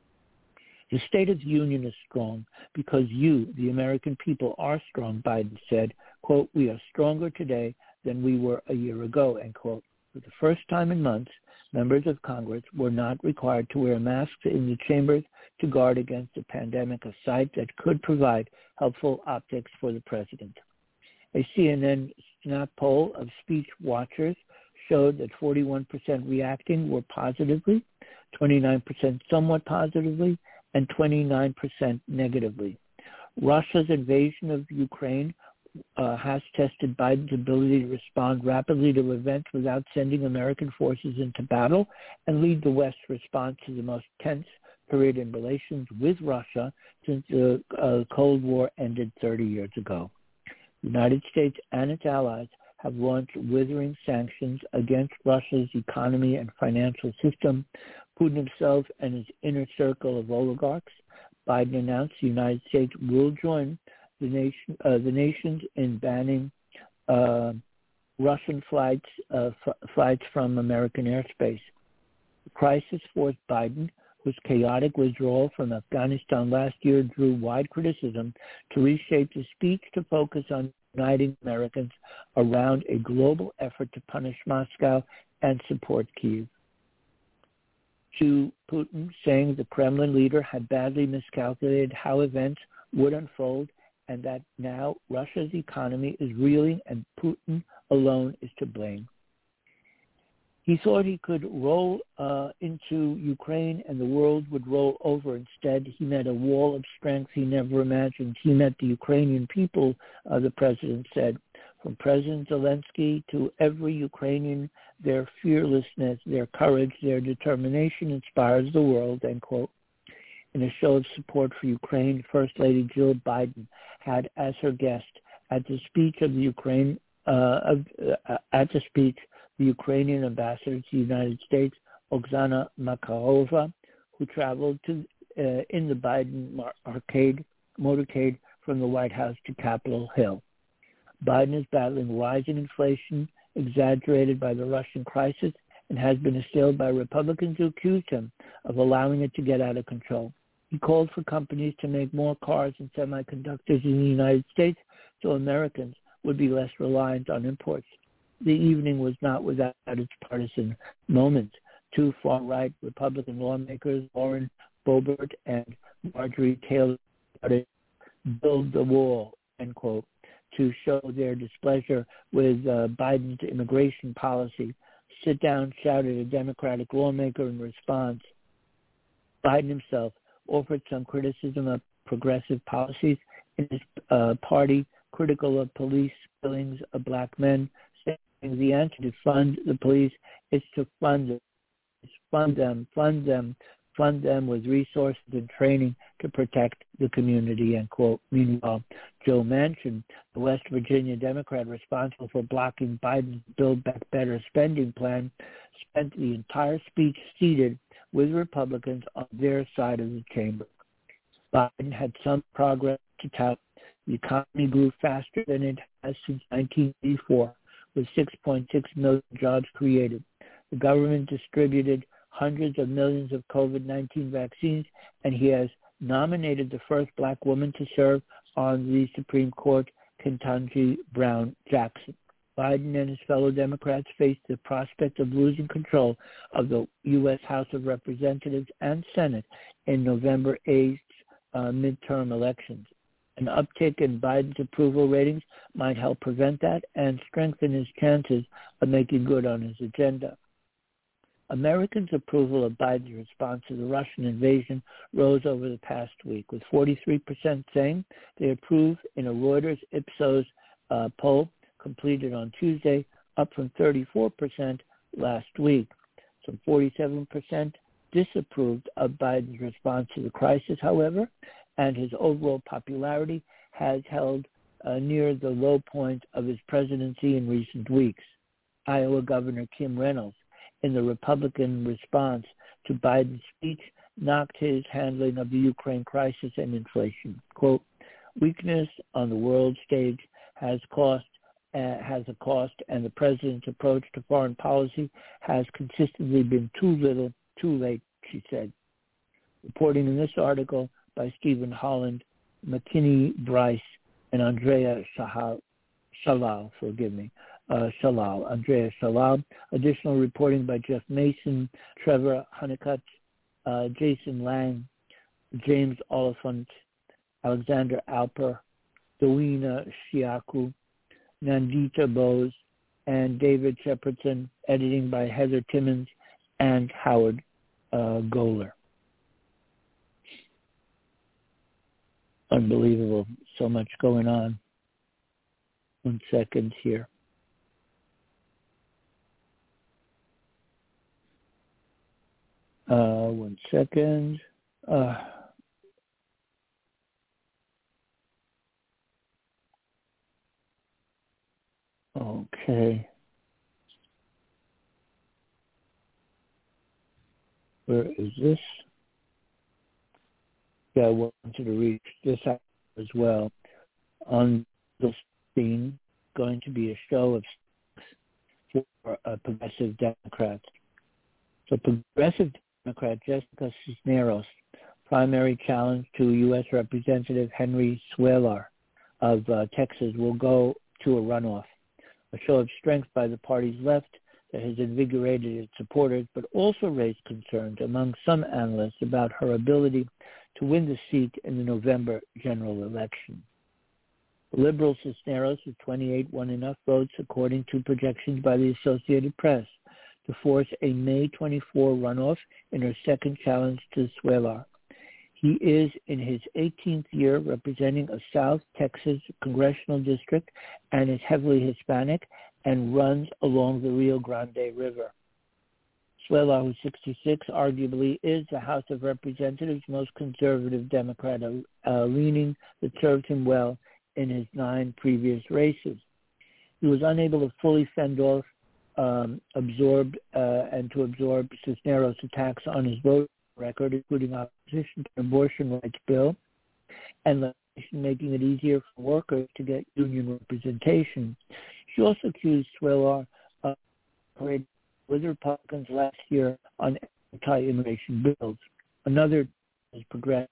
The State of the Union is strong because you, the American people, are strong, Biden said. Quote, we are stronger today than we were a year ago, end quote. For the first time in months, members of Congress were not required to wear masks in the chambers to guard against the pandemic, a site that could provide helpful optics for the president. A C N N Snap poll of speech watchers showed that forty-one percent reacting were positively, twenty-nine percent somewhat positively, and twenty-nine percent negatively. Russia's invasion of Ukraine uh, has tested Biden's ability to respond rapidly to events without sending American forces into battle and lead the West's response to the most tense period in relations with Russia since the uh, Cold War ended thirty years ago. The United States and its allies have launched withering sanctions against Russia's economy and financial system, Putin himself and his inner circle of oligarchs. Biden announced the United States will join the nation, uh, the nations in banning uh, Russian flights, uh, f- flights from American airspace. The crisis forced Biden, whose chaotic withdrawal from Afghanistan last year drew wide criticism, to reshape the speech to focus on uniting Americans around a global effort to punish Moscow and support Kyiv. To Putin, saying the Kremlin leader had badly miscalculated how events would unfold and that now Russia's economy is reeling and Putin alone is to blame. He thought he could roll uh, into Ukraine and the world would roll over. Instead, he met a wall of strength he never imagined. He met the Ukrainian people, uh, the president said. From President Zelensky to every Ukrainian, their fearlessness, their courage, their determination inspires the world, end quote. In a show of support for Ukraine, First Lady Jill Biden had as her guest at the speech of the Ukraine, uh, of, uh, at the speech, the Ukrainian ambassador to the United States, Oksana Makarova, who traveled to uh, in the Biden arcade motorcade from the White House to Capitol Hill. Biden is battling rising inflation, exaggerated by the Russian crisis, and has been assailed by Republicans who accused him of allowing it to get out of control. He called for companies to make more cars and semiconductors in the United States so Americans would be less reliant on imports. The evening was not without its partisan moments. Two far-right Republican lawmakers, Lauren Boebert and Marjorie Taylor, build the wall, end quote, to show their displeasure with uh, Biden's immigration policy. Sit down, shouted a Democratic lawmaker in response. Biden himself offered some criticism of progressive policies in his uh, party, critical of police killings of black men, saying the answer to fund the police is to fund them, fund them, fund them, fund them with resources and training to protect the community, end quote. Meanwhile, Joe Manchin, the West Virginia Democrat responsible for blocking Biden's Build Back Better spending plan, spent the entire speech seated with Republicans on their side of the chamber. Biden had some progress to tout. The economy grew faster than it has since nineteen eighty-four, with six point six million jobs created. The government distributed hundreds of millions of COVID nineteen vaccines, and he has nominated the first black woman to serve on the Supreme Court, Ketanji Brown Jackson. Biden and his fellow Democrats face the prospect of losing control of the U S House of Representatives and Senate in November eighth uh, midterm elections. An uptick in Biden's approval ratings might help prevent that and strengthen his chances of making good on his agenda. Americans' approval of Biden's response to the Russian invasion rose over the past week, with forty-three percent saying they approve in a Reuters Ipsos uh, poll completed on Tuesday, up from thirty-four percent last week. Some forty-seven percent disapproved of Biden's response to the crisis, however, and his overall popularity has held uh, near the low point of his presidency in recent weeks. Iowa Governor Kim Reynolds, in the Republican response to Biden's speech, knocked his handling of the Ukraine crisis and inflation. Quote, weakness on the world stage has cost uh, has a cost, and the president's approach to foreign policy has consistently been too little, too late, she said. Reporting in this article by Stephen Holland, McKinney Bryce, and Andrea Shahal, Shalal, forgive me, uh, Shalal, Andrea Shalal. Additional reporting by Jeff Mason, Trevor Honeycutt, uh, Jason Lang, James Oliphant, Alexander Alper, Dawina Shiaku, Nandita Bose, and David Shepardson, editing by Heather Timmons and Howard uh, Goler. Unbelievable. So much going on. One second here. Uh, one second. Uh, okay. Where is this? Yeah, I wanted to reach this out as well. On the scene, going to be a show of for uh, progressive Democrats. So progressive Democrat Jessica Cisneros, primary challenge to U S Representative Henry Cuellar of uh, Texas, will go to a runoff. A show of strength by the party's left that has invigorated its supporters, but also raised concerns among some analysts about her ability to win the seat in the November general election. The liberal Cisneros of twenty-eight won enough votes, according to projections by the Associated Press, to force a May twenty-fourth runoff in her second challenge to Cuellar. He is in his eighteenth year representing a South Texas congressional district and is heavily Hispanic and runs along the Rio Grande River. Cuellar, who's sixty-six, arguably is the House of Representatives' most conservative Democrat, uh, leaning that served him well in his nine previous races. He was unable to fully fend off, um, absorb, uh, and to absorb Cisneros' attacks on his vote record, including opposition to the abortion rights bill and legislation making it easier for workers to get union representation. She also accused Cuellar of cooperating with Republicans last year on anti-immigration bills. Another is progressive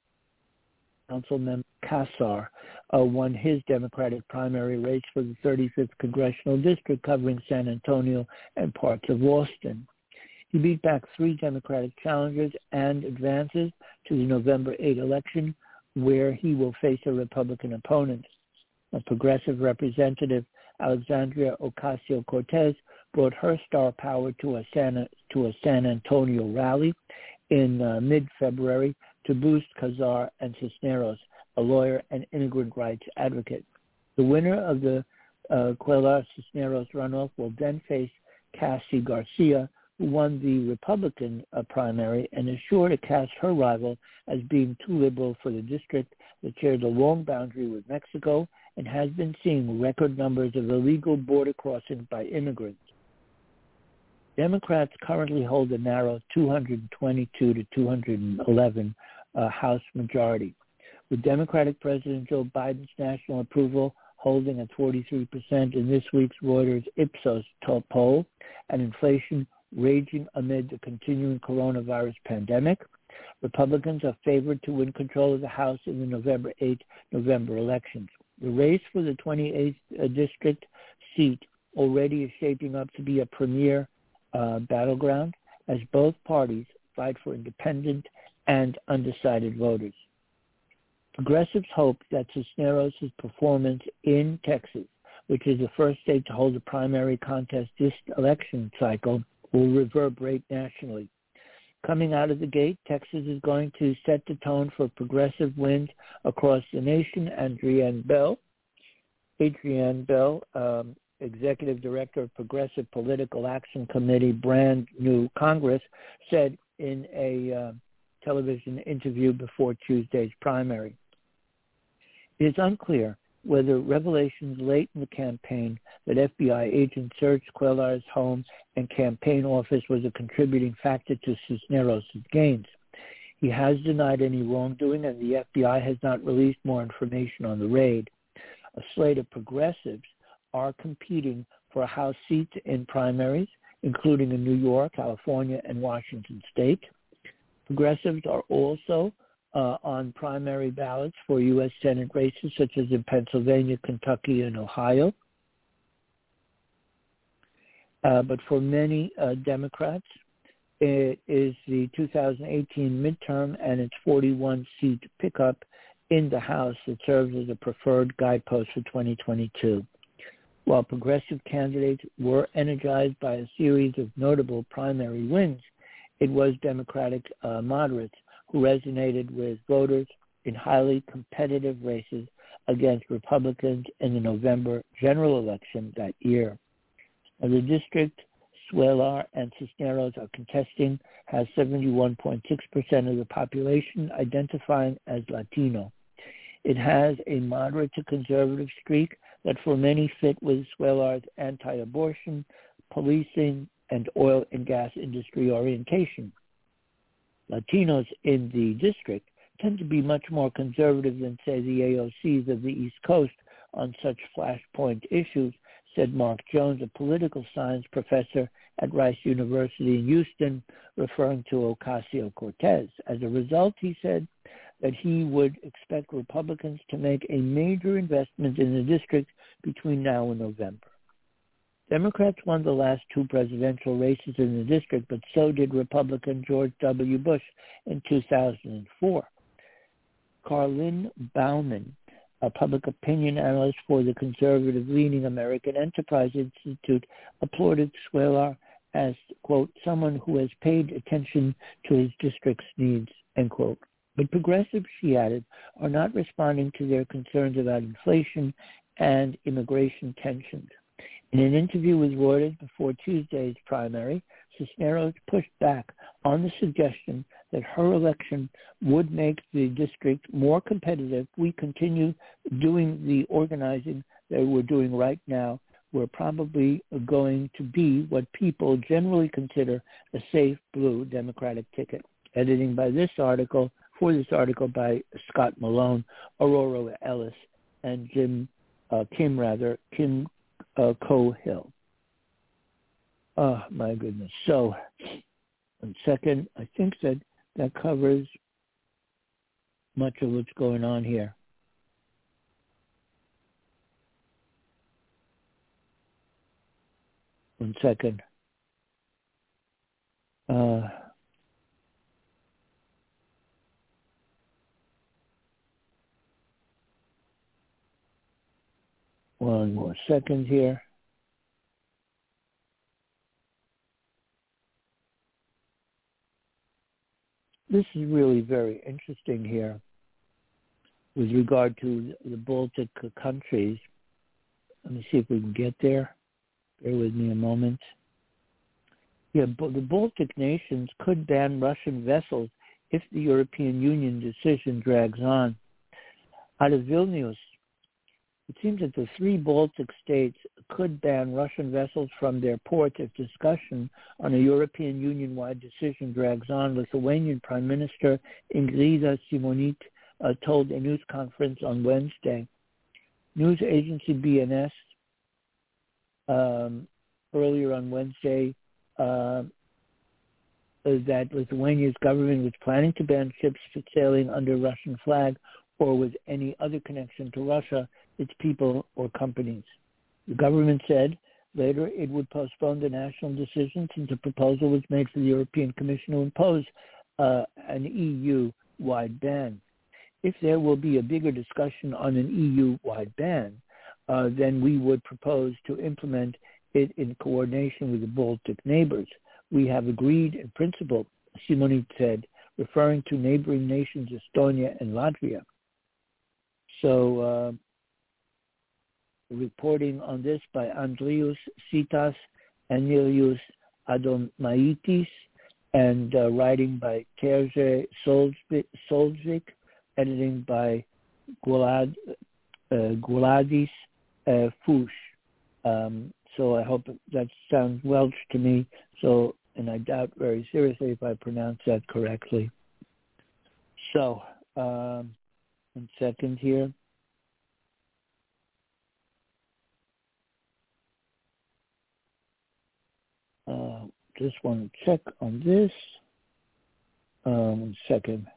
council member Kassar uh, won his Democratic primary race for the thirty-fifth congressional district covering San Antonio and parts of Austin. He beat back three Democratic challengers and advances to the November eighth election, where he will face a Republican opponent. A progressive representative, Alexandria Ocasio-Cortez, brought her star power to a San, to a San Antonio rally in uh, mid-February to boost Kassar and Cisneros, a lawyer and immigrant rights advocate. The winner of the uh, Cuellar-Cisneros runoff will then face Cassie Garcia, who won the Republican uh, primary and is sure to cast her rival as being too liberal for the district that shares a long boundary with Mexico and has been seeing record numbers of illegal border crossings by immigrants. Democrats currently hold a narrow two hundred twenty-two to two hundred eleven uh, House majority, with Democratic President Joe Biden's national approval holding at forty-three percent in this week's Reuters Ipsos poll, and inflation raging amid the continuing coronavirus pandemic. Republicans are favored to win control of the House in the November eighth November elections. The race for the twenty-eighth uh, district seat already is shaping up to be a premier uh, battleground as both parties fight for independent and undecided voters. Progressives hope that Cisneros' performance in Texas, which is the first state to hold a primary contest this election cycle, will reverberate nationally. Coming out of the gate, Texas is going to set the tone for progressive wins across the nation. Adrienne Bell, Adrienne Bell, um, Executive Director of Progressive Political Action Committee, Brand New Congress, said in a uh, television interview before Tuesday's primary. It is unclear whether revelations late in the campaign that F B I agents searched Cuellar's home and campaign office was a contributing factor to Cisneros' gains. He has denied any wrongdoing, and the F B I has not released more information on the raid. A slate of progressives are competing for a House seat in primaries, including in New York, California, and Washington state. Progressives are also Uh, on primary ballots for U S Senate races, such as in Pennsylvania, Kentucky, and Ohio. Uh, but for many uh, Democrats, It is the two thousand eighteen midterm and its forty-one seat pickup in the House that serves as a preferred guidepost for twenty twenty-two. While progressive candidates were energized by a series of notable primary wins, it was Democratic uh, moderates who resonated with voters in highly competitive races against Republicans in the November general election that year. Now, the district Suellar and Cisneros are contesting has seventy-one point six percent of the population identifying as Latino. It has a moderate to conservative streak that for many fit with Suellar's anti-abortion, policing, and oil and gas industry orientation. Latinos in the district tend to be much more conservative than, say, the A O Cs of the East Coast on such flashpoint issues, said Mark Jones, a political science professor at Rice University in Houston, referring to Ocasio-Cortez. As a result, he said that he would expect Republicans to make a major investment in the district between now and November. Democrats won the last two presidential races in the district, but so did Republican George W. Bush in two thousand four. Carlin Bauman, a public opinion analyst for the conservative-leaning American Enterprise Institute, applauded Suellar as, quote, someone who has paid attention to his district's needs, end quote. But progressives, she added, are not responding to their concerns about inflation and immigration tensions. In an interview with Reuters before Tuesday's primary, Cisneros pushed back on the suggestion that her election would make the district more competitive. We continue doing the organizing that we're doing right now. We're probably going to be what people generally consider a safe blue Democratic ticket. Editing by this article, for this article by Scott Malone, Aurora Ellis, and Jim, uh, Kim rather, Kim uh, Cohill. Oh, my goodness. So, one second, I think that that covers much of what's going on here. One second. Uh, one more second here. This is really very interesting here with regard to the Baltic countries. Let me see if we can get there. Bear with me a moment. Yeah, the Baltic nations could ban Russian vessels if the European Union decision drags on. Out of Vilnius, it seems that the three Baltic states could ban Russian vessels from their ports if discussion on a European Union-wide decision drags on. Lithuanian Prime Minister Ingrida Šimonytė uh, told a news conference on Wednesday. News agency B N S um, earlier on Wednesday uh, that Lithuania's government was planning to ban ships sailing under Russian flag or with any other connection to Russia, its people, or companies. The government said later it would postpone the national decision since a proposal was made for the European Commission to impose uh, an E U-wide ban. If there will be a bigger discussion on an E U-wide ban, uh, then we would propose to implement it in coordination with the Baltic neighbors. We have agreed in principle, Šimonytė said, referring to neighboring nations Estonia and Latvia. So, uh, reporting on this by Andrius Sitas and Nilius Adomaitis, and uh, writing by Terje Solzvik, editing by Gulad, uh, Guladis uh, Fush. Um, so I hope that sounds Welsh to me, so, and I doubt very seriously if I pronounce that correctly. So, um, one second here. Uh, just want to check on this. Um, one second.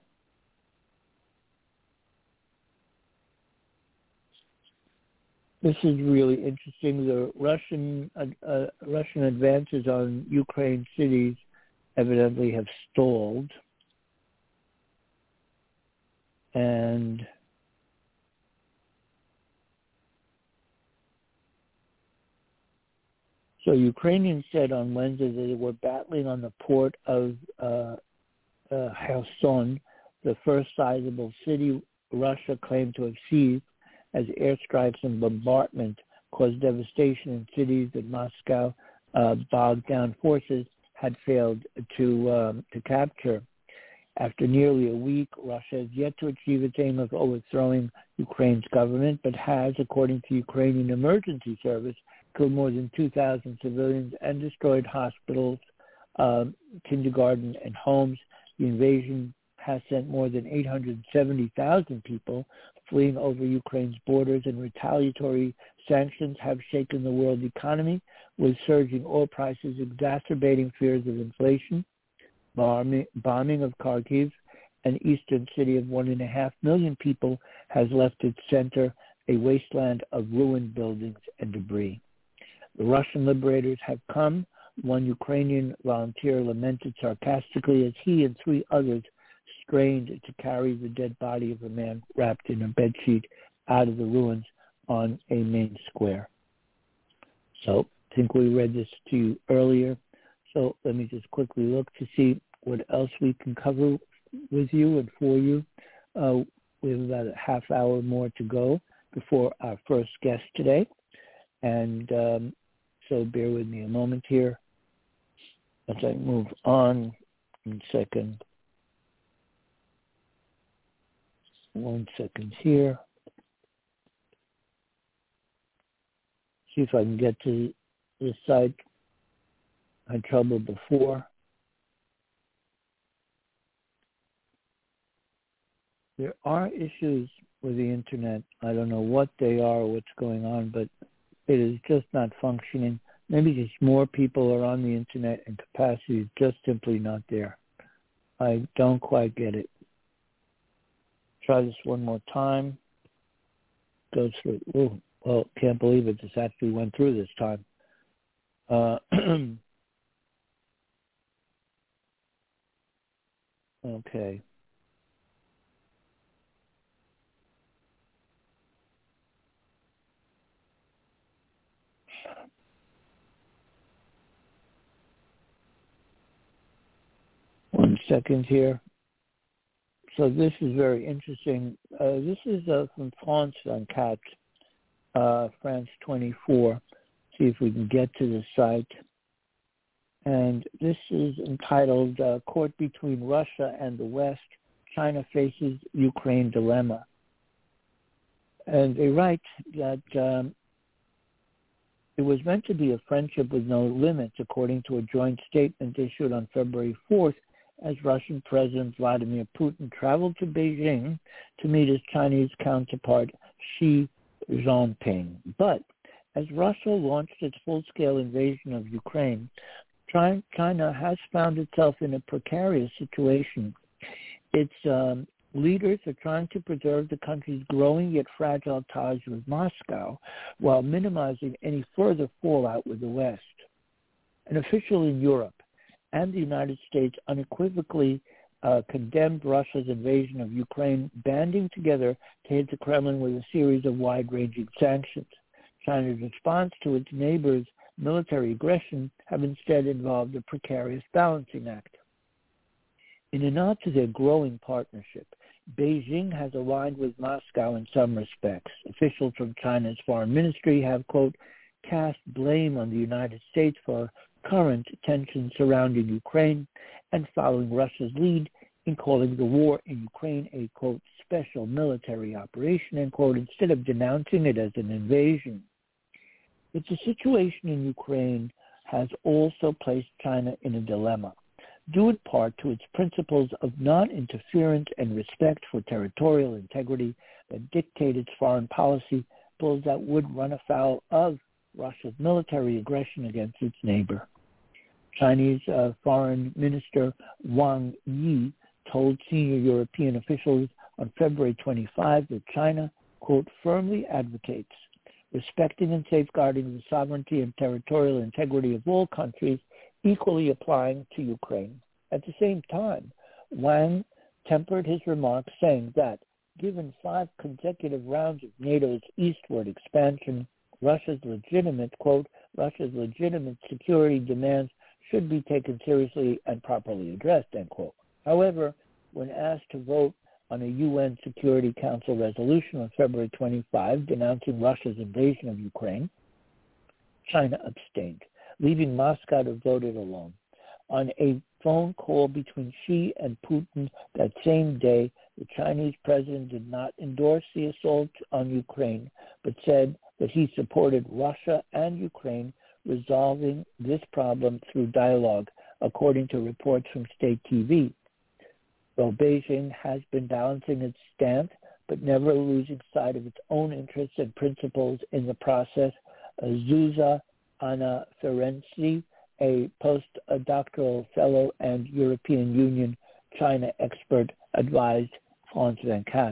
This is really interesting. The Russian uh, uh, Russian advances on Ukraine cities evidently have stalled. And so Ukrainians said on Wednesday that they were battling on the port of uh, uh, Kherson, the first sizable city Russia claimed to have seized, as airstrikes and bombardment caused devastation in cities that Moscow uh, bogged down forces had failed to um, to capture. After nearly a week, Russia has yet to achieve its aim of overthrowing Ukraine's government, but has, according to Ukrainian Emergency Service, killed more than two thousand civilians and destroyed hospitals, uh, kindergarten, and homes. The invasion has sent more than eight hundred seventy thousand people fleeing over Ukraine's borders, and retaliatory sanctions have shaken the world economy, with surging oil prices exacerbating fears of inflation. Bombing, bombing of Kharkiv, an eastern city of one and a half million people, has left its center a wasteland of ruined buildings and debris. The Russian liberators have come, one Ukrainian volunteer lamented sarcastically as he and three others strained to carry the dead body of a man wrapped in a bedsheet out of the ruins on a main square. So I think we read this to you earlier. So let me just quickly look to see what else we can cover with you and for you. Uh, we have about a half hour more to go before our first guest today. And um, so bear with me a moment here as I move on. One second. One second here. See if I can get to the site. I had trouble before. There are issues with the internet. I don't know what they are or what's going on, but it is just not functioning. Maybe just more people are on the internet and capacity is just simply not there. I don't quite get it. Try this one more time. Goes through. Oh, well, can't believe it. This actually went through this time. Uh, okay. One second here. So this is very interesting. Uh, this is uh, from France on Cat, uh, France twenty-four. See if we can get to the site. And this is entitled uh, Court Between Russia and the West, China Faces Ukraine Dilemma. And they write that um, it was meant to be a friendship with no limits, according to a joint statement issued on February fourth, as Russian President Vladimir Putin traveled to Beijing to meet his Chinese counterpart Xi Jinping. But as Russia launched its full-scale invasion of Ukraine, China has found itself in a precarious situation. Its um, leaders are trying to preserve the country's growing yet fragile ties with Moscow while minimizing any further fallout with the West. An official in Europe and the United States unequivocally uh, condemned Russia's invasion of Ukraine, banding together to hit the Kremlin with a series of wide-ranging sanctions. China's response to its neighbors' military aggression have instead involved a precarious balancing act. In a nod to their growing partnership, Beijing has aligned with Moscow in some respects. Officials from China's foreign ministry have, quote, cast blame on the United States for current tensions surrounding Ukraine and following Russia's lead in calling the war in Ukraine a, quote, special military operation, end quote, instead of denouncing it as an invasion. But the situation in Ukraine has also placed China in a dilemma, due in part to its principles of non-interference and respect for territorial integrity that dictate its foreign policy, bills that would run afoul of Russia's military aggression against its neighbor. Chinese uh, Foreign Minister Wang Yi told senior European officials on February twenty-fifth that China, quote, firmly advocates respecting and safeguarding the sovereignty and territorial integrity of all countries, equally applying to Ukraine. At the same time, Wang tempered his remarks, saying that given five consecutive rounds of NATO's eastward expansion, Russia's legitimate, quote, Russia's legitimate security demands should be taken seriously and properly addressed, end quote. However, when asked to vote on a U N Security Council resolution on February twenty-fifth denouncing Russia's invasion of Ukraine, China abstained, leaving Moscow to vote it alone. On a phone call between Xi and Putin that same day, the Chinese president did not endorse the assault on Ukraine, but said that he supported Russia and Ukraine resolving this problem through dialogue, according to reports from state T V. Though Beijing has been balancing its stance, but never losing sight of its own interests and principles in the process, Zsuzsa Anna Ferenczi, a postdoctoral fellow and European Union China expert, advised Franz van Katz.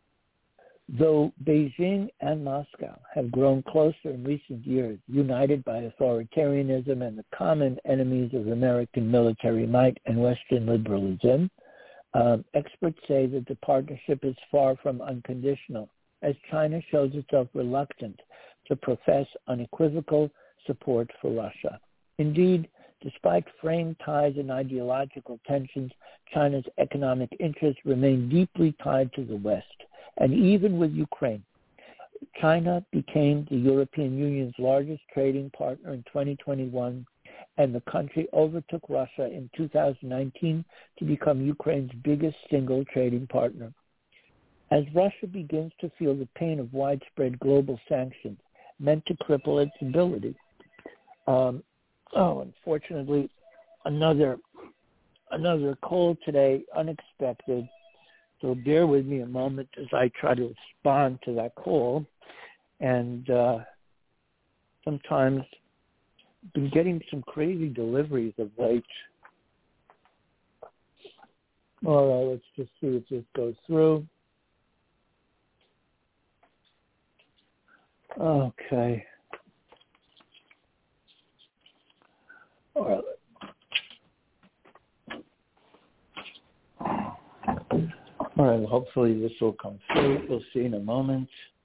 Though Beijing and Moscow have grown closer in recent years, united by authoritarianism and the common enemies of American military might and Western liberalism, um, experts say that the partnership is far from unconditional, as China shows itself reluctant to profess unequivocal support for Russia. Indeed, despite fraying ties and ideological tensions, China's economic interests remain deeply tied to the West. And even with Ukraine, China became the European Union's largest trading partner in twenty twenty-one, and the country overtook Russia in two thousand nineteen to become Ukraine's biggest single trading partner. As Russia begins to feel the pain of widespread global sanctions meant to cripple its ability, um, oh, unfortunately, another another cold today, unexpected. So bear with me a moment as I try to respond to that call. And uh, sometimes I've been getting some crazy deliveries of late. All right, let's just see if this goes through. Okay. All right. All right, hopefully this will come through. We'll see in a moment.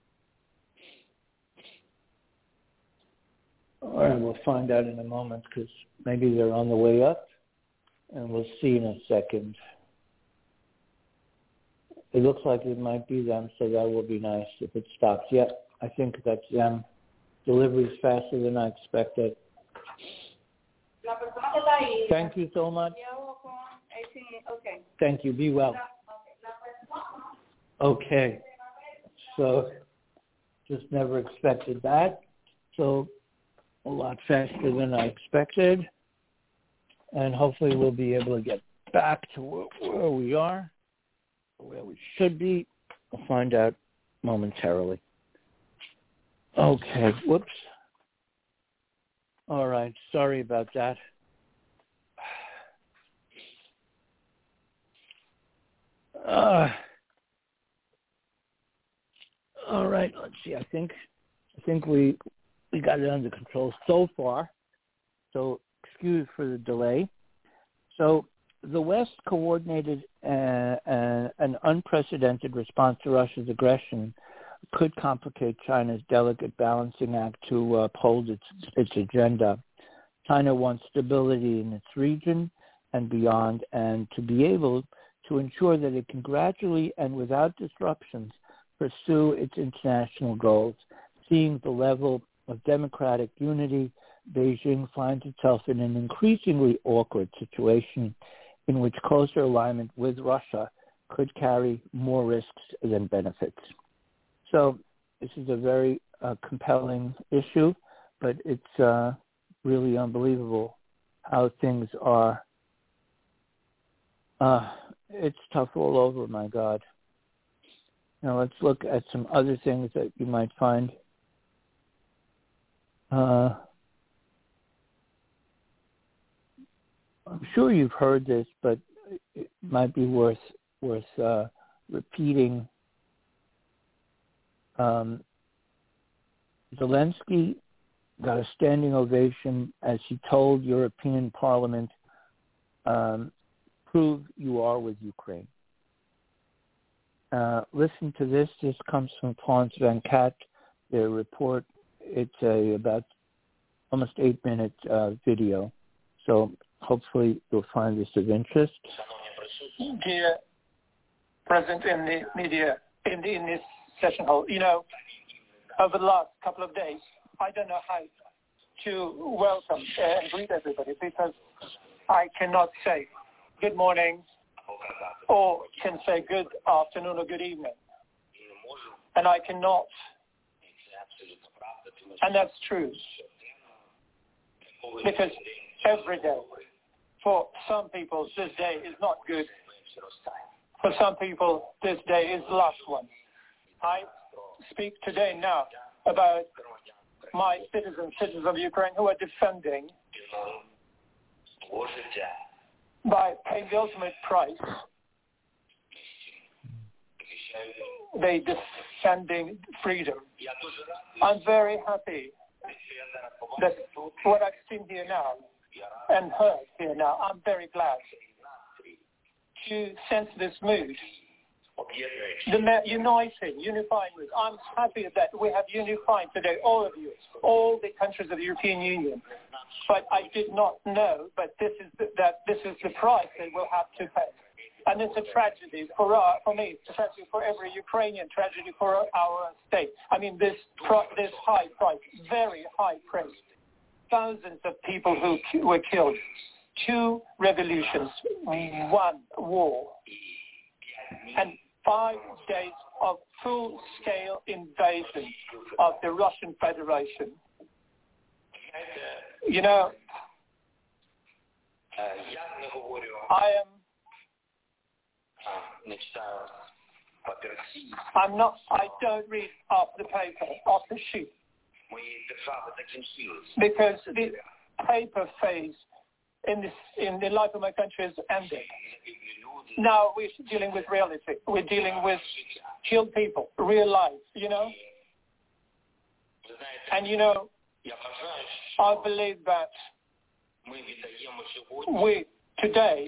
All right, we'll find out in a moment because maybe they're on the way up, and we'll see in a second. It looks like it might be them, so that will be nice if it stops. Yep, I think that's them. Delivery's faster than I expected. Thank you so much. Okay. Thank you. Be well. Okay. So just never expected that. So a lot faster than I expected. And hopefully we'll be able to get back to where, where we are, where we should be. We'll find out momentarily. Okay. Whoops. All right. Sorry about that. Uh, all right. Let's see. I think I think we we got it under control so far. So excuse for the delay. So the West coordinated uh, uh, an unprecedented response to Russia's aggression could complicate China's delicate balancing act to uh, uphold its its agenda. China wants stability in its region and beyond, and to be able to ensure that it can gradually and without disruptions pursue its international goals. Seeing the level of democratic unity, Beijing finds itself in an increasingly awkward situation in which closer alignment with Russia could carry more risks than benefits. So this is a very uh, compelling issue, but it's uh, really unbelievable how things are. Uh, it's tough all over, my God. Now let's look at some other things that you might find. Uh, I'm sure you've heard this, but it might be worth worth uh, repeating. Um, Zelensky got a standing ovation as he told European Parliament, um, prove you are with Ukraine. Uh, listen to this. This comes from Frans van Kat, their report. It's a about almost eight-minute uh, video. So hopefully you'll find this of interest. Dear present in the media, in, the, in this session hall, you know, over the last couple of days, I don't know how to welcome and greet everybody because I cannot say good morning or can say good afternoon or good evening. And I cannot. And that's true. Because every day, for some people, this day is not good. For some people, this day is the last one. I speak today now about my citizens, citizens of Ukraine who are defending by paying the ultimate price. They defending freedom. I'm very happy that what I've seen here now and heard here now, I'm very glad to sense this mood. The uniting, unifying mood. I'm happy that we have unified today, all of you, all the countries of the European Union. But I did not know, but this is the, that this is the price they will have to pay. And it's a tragedy for our, for me, it's a tragedy for every Ukrainian, tragedy for our state. I mean, this this high price, very high price. Thousands of people who were killed, two revolutions, one war, and five days of full-scale invasion of the Russian Federation. You know, I am I'm not, I don't read off the paper, off the sheet. Because the paper phase in this, in the life of my country is ending. Now we're dealing with reality. We're dealing with killed people, real life, you know. And, you know, I believe that we, today,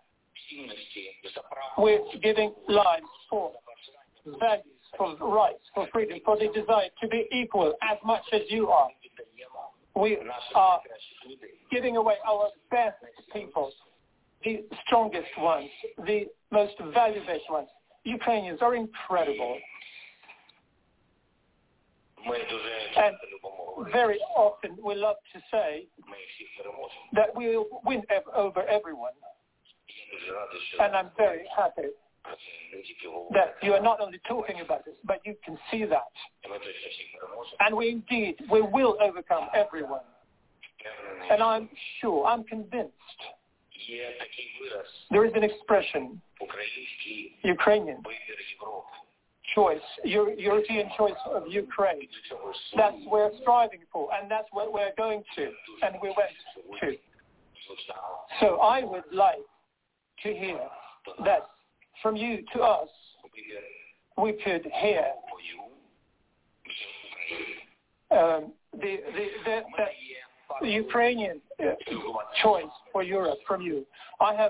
we're giving lives for values, for rights, for freedom, for the desire to be equal as much as you are. We are giving away our best people, the strongest ones, the most value-based ones. Ukrainians are incredible. And very often we love to say that we'll win over everyone. And I'm very happy that you are not only talking about this, but you can see that. And we indeed, we will overcome everyone. And I'm sure, I'm convinced, there is an expression, Ukrainian choice, Euro- European choice of Ukraine. That's what we're striving for, and that's what we're going to, and we went to. So I would like to hear that from you to us, we could hear um, the, the, the, the Ukrainian uh, choice for Europe from you. I have,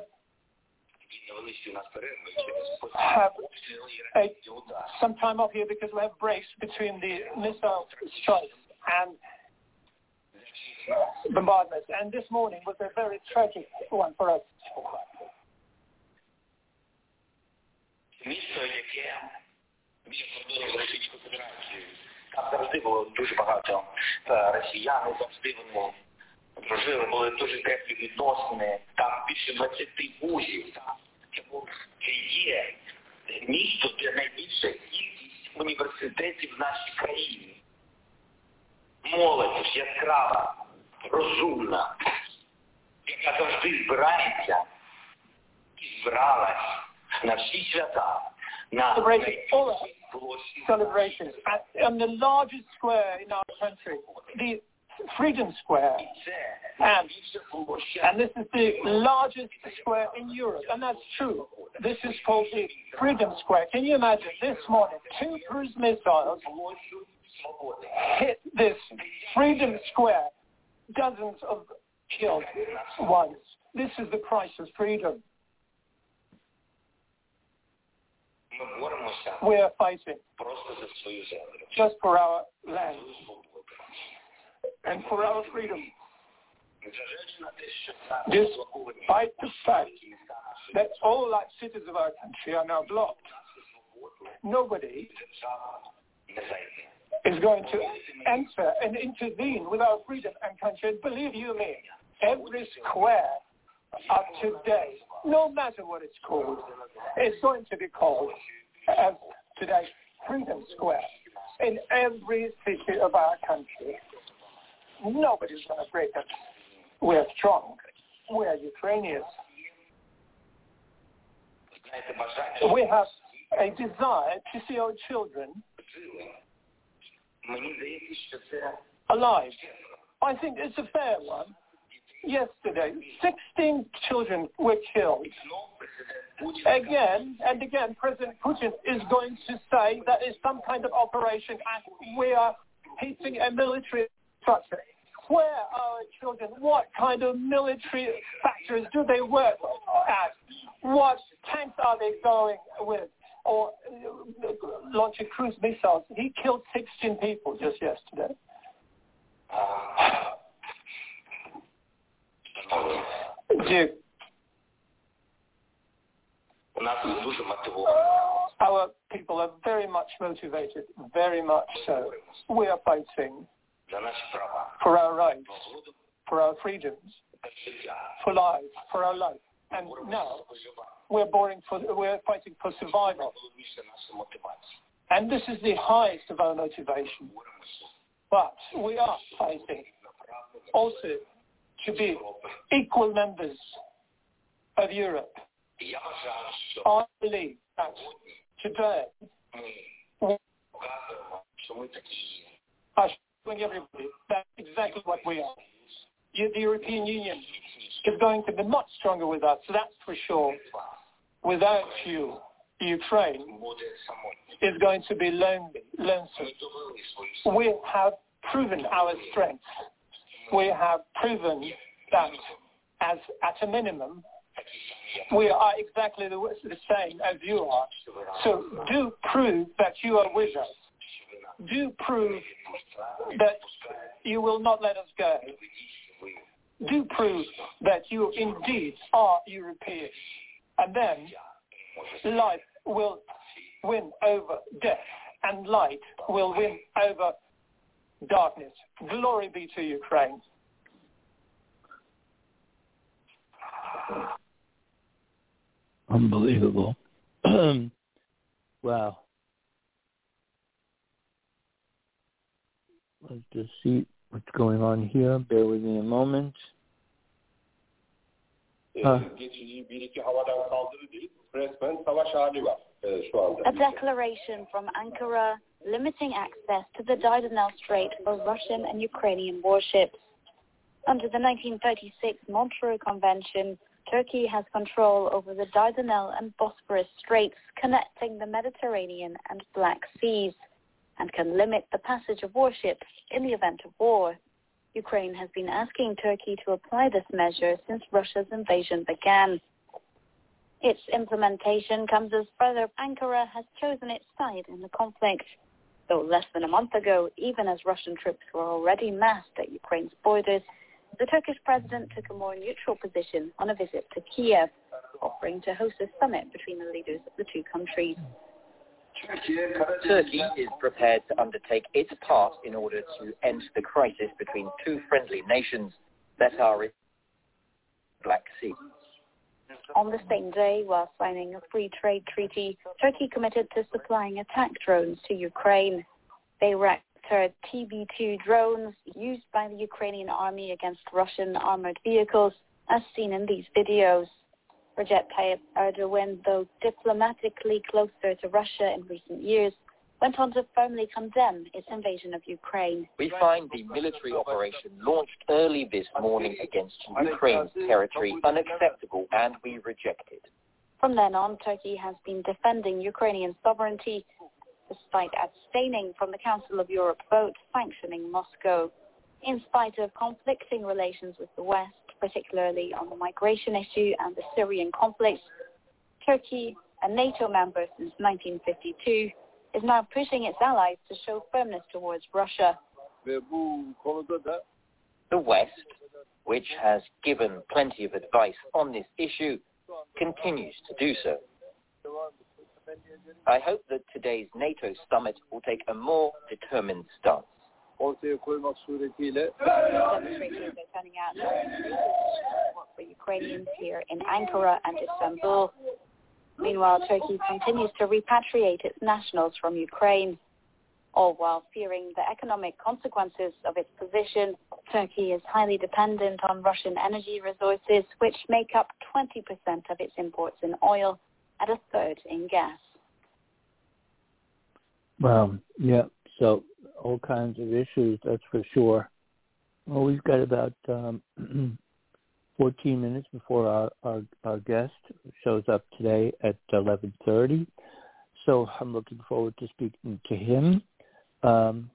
have a, some time off here because we have breaks between the missile strikes and bombardments. And this morning was a very tragic one for us. Місто, яке біля кордону з Російською Федерацією. Там завжди було дуже багато росіян, завжди вони дружили, були дуже теплі відносини. Там більше двадцяти вузів. Там це є місто, де найбільша кількість університетів в нашій країні. Молодь яскрава, розумна, яка завжди збирається і збиралась на всі свята, на celebrations at, on the largest square in our country, the Freedom Square, and, and this is the largest square in Europe, and that's true. This is called the Freedom Square. Can you imagine this morning, two cruise missiles hit this Freedom Square, dozens of killed ones. This is the price of freedom. We are fighting just for our land and for our freedom. Despite the fact that all our cities of our country are now blocked, nobody is going to enter and intervene with our freedom and country. And believe you me, every square of today, no matter what it's called, is going to be called as today Freedom Square in every city of our country. Nobody's going to break us. We're strong. We're Ukrainians. We have a desire to see our children alive. I think it's a fair one. Yesterday, sixteen children were killed. Again and again, President Putin is going to say that is some kind of operation and we are hitting a military structure. Where are our children? What kind of military factories do they work at? What tanks are they going with? Or uh, launching cruise missiles? He killed sixteen people just yesterday. Dude. Our people are very much motivated, very much so. We are fighting for our rights, for our freedoms, for life, for our life. And now we're boring for, we're fighting for survival. And this is the highest of our motivation. But we are fighting also to be equal members of Europe. I believe that today we are showing everybody that's exactly what we are. You, the European Union is going to be much stronger with us, so that's for sure. Without you, Ukraine is going to be lonely, lonesome. We have proven our strength. We have proven that, as at a minimum, we are exactly the, the same as you are. So do prove that you are with us. Do prove that you will not let us go. Do prove that you indeed are European. And then life will win over death, and light will win over darkness. Glory be to Ukraine. Unbelievable. Wow. Let's just see what's going on here. Bear with me a moment. Uh, a declaration from Ankara limiting access to the Dardanelles Strait for Russian and Ukrainian warships. Under the nineteen thirty-six Montreux Convention, Turkey has control over the Dardanelles and Bosphorus Straits connecting the Mediterranean and Black Seas, and can limit the passage of warships in the event of war. Ukraine has been asking Turkey to apply this measure since Russia's invasion began. Its implementation comes as further Ankara has chosen its side in the conflict, though less than a month ago, even as Russian troops were already massed at Ukraine's borders, the Turkish president took a more neutral position on a visit to Kiev, offering to host a summit between the leaders of the two countries. Turkey is prepared to undertake its part in order to end the crisis between two friendly nations that are in the Black Sea. On the same day, while signing a free trade treaty, Turkey committed to supplying attack drones to Ukraine. Bayraktar T B two drones used by the Ukrainian army against Russian armored vehicles, as seen in these videos. Recep Tayyip Erdogan, though diplomatically closer to Russia in recent years, went on to firmly condemn its invasion of Ukraine. We find the military operation launched early this morning against Ukraine's territory unacceptable, and we reject it. From then on, Turkey has been defending Ukrainian sovereignty despite abstaining from the Council of Europe vote sanctioning Moscow. In spite of conflicting relations with the West, particularly on the migration issue and the Syrian conflict, Turkey, a NATO member since nineteen fifty-two, is now pushing its allies to show firmness towards Russia. The West, which has given plenty of advice on this issue, continues to do so. I hope that today's NATO summit will take a more determined stance. Demonstrators are turning out to support for Ukrainians here in Ankara and Istanbul. Meanwhile, Turkey continues to repatriate its nationals from Ukraine. All while fearing the economic consequences of its position, Turkey is highly dependent on Russian energy resources, which make up twenty percent of its imports in oil and a third in gas. Well, yeah, so all kinds of issues, that's for sure. Well, we've got about um, fourteen minutes before our, our, our guest shows up today at eleven thirty. So I'm looking forward to speaking to him. Um,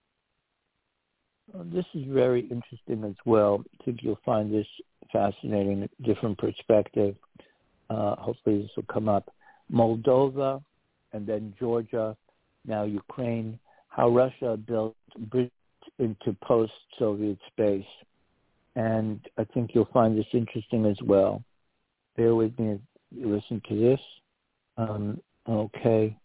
this is very interesting as well. I think you'll find this fascinating, different perspective. Uh, hopefully this will come up. Moldova and then Georgia, now Ukraine, how Russia built bridges into post-Soviet space. And I think you'll find this interesting as well. Bear with me as you listen to this. Um, okay.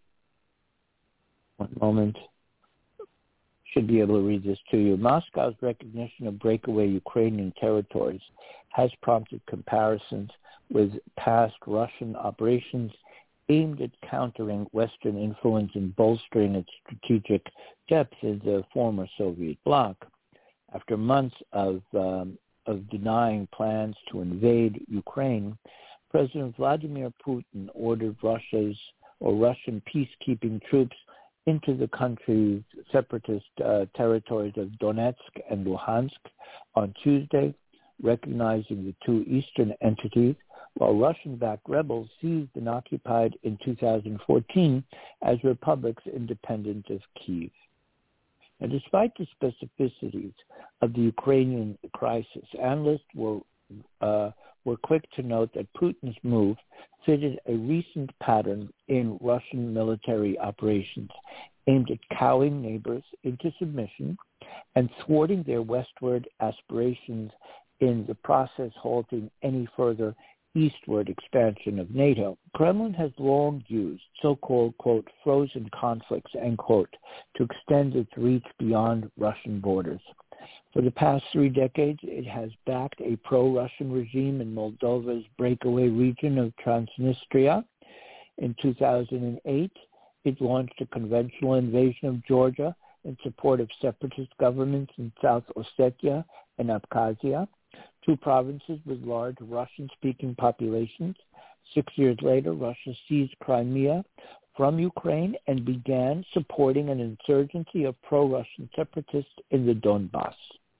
One moment. Should be able to read this to you. Moscow's recognition of breakaway Ukrainian territories has prompted comparisons with past Russian operations aimed at countering Western influence and bolstering its strategic depth in the former Soviet bloc. After months of, um, of denying plans to invade Ukraine, President Vladimir Putin ordered Russia's or Russian peacekeeping troops into the country's separatist uh, territories of Donetsk and Luhansk on Tuesday, recognizing the two eastern entities, while Russian-backed rebels seized and occupied in two thousand fourteen as republics independent of Kyiv. Now, despite the specificities of the Ukrainian crisis, analysts were uh, were quick to note that Putin's move fitted a recent pattern in Russian military operations aimed at cowing neighbors into submission and thwarting their westward aspirations, in the process halting any further eastward expansion of NATO. Kremlin has long used so-called, quote, frozen conflicts, end quote, to extend its reach beyond Russian borders. For the past three decades, it has backed a pro-Russian regime in Moldova's breakaway region of Transnistria. In two thousand eight, it launched a conventional invasion of Georgia in support of separatist governments in South Ossetia and Abkhazia, two provinces with large Russian-speaking populations. Six years later, Russia seized Crimea from Ukraine and began supporting an insurgency of pro-Russian separatists in the Donbass.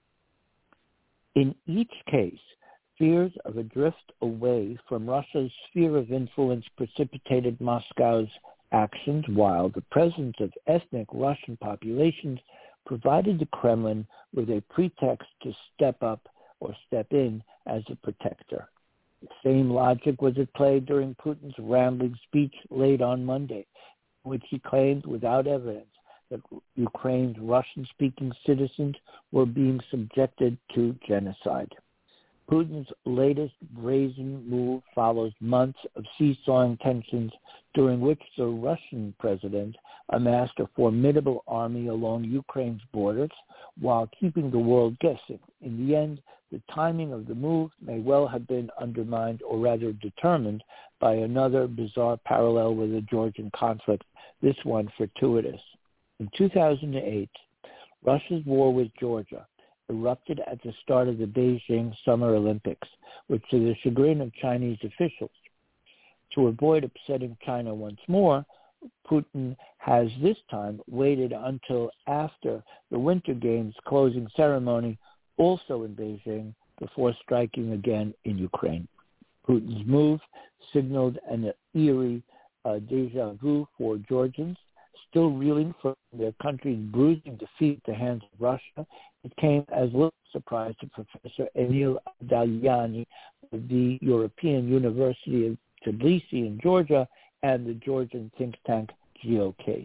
In each case, fears of a drift away from Russia's sphere of influence precipitated Moscow's actions, while the presence of ethnic Russian populations provided the Kremlin with a pretext to step up or step in as a protector. The same logic was at play during Putin's rambling speech late on Monday, in which he claimed without evidence that Ukraine's Russian-speaking citizens were being subjected to genocide. Putin's latest brazen move follows months of seesawing tensions during which the Russian president amassed a formidable army along Ukraine's borders while keeping the world guessing. In the end, the timing of the move may well have been undermined, or rather determined, by another bizarre parallel with the Georgian conflict, this one fortuitous. In two thousand eight, Russia's war with Georgia erupted at the start of the Beijing Summer Olympics, which, to the chagrin of Chinese officials, to avoid upsetting China once more, Putin has this time waited until after the Winter Games closing ceremony, also in Beijing, before striking again in Ukraine. Putin's move signaled an eerie uh, deja vu for Georgians, still reeling from their country's bruising defeat at the hands of Russia, it came as little surprise to Professor Emil Daliani of the European University of Tbilisi in Georgia and the Georgian think tank GeoCase.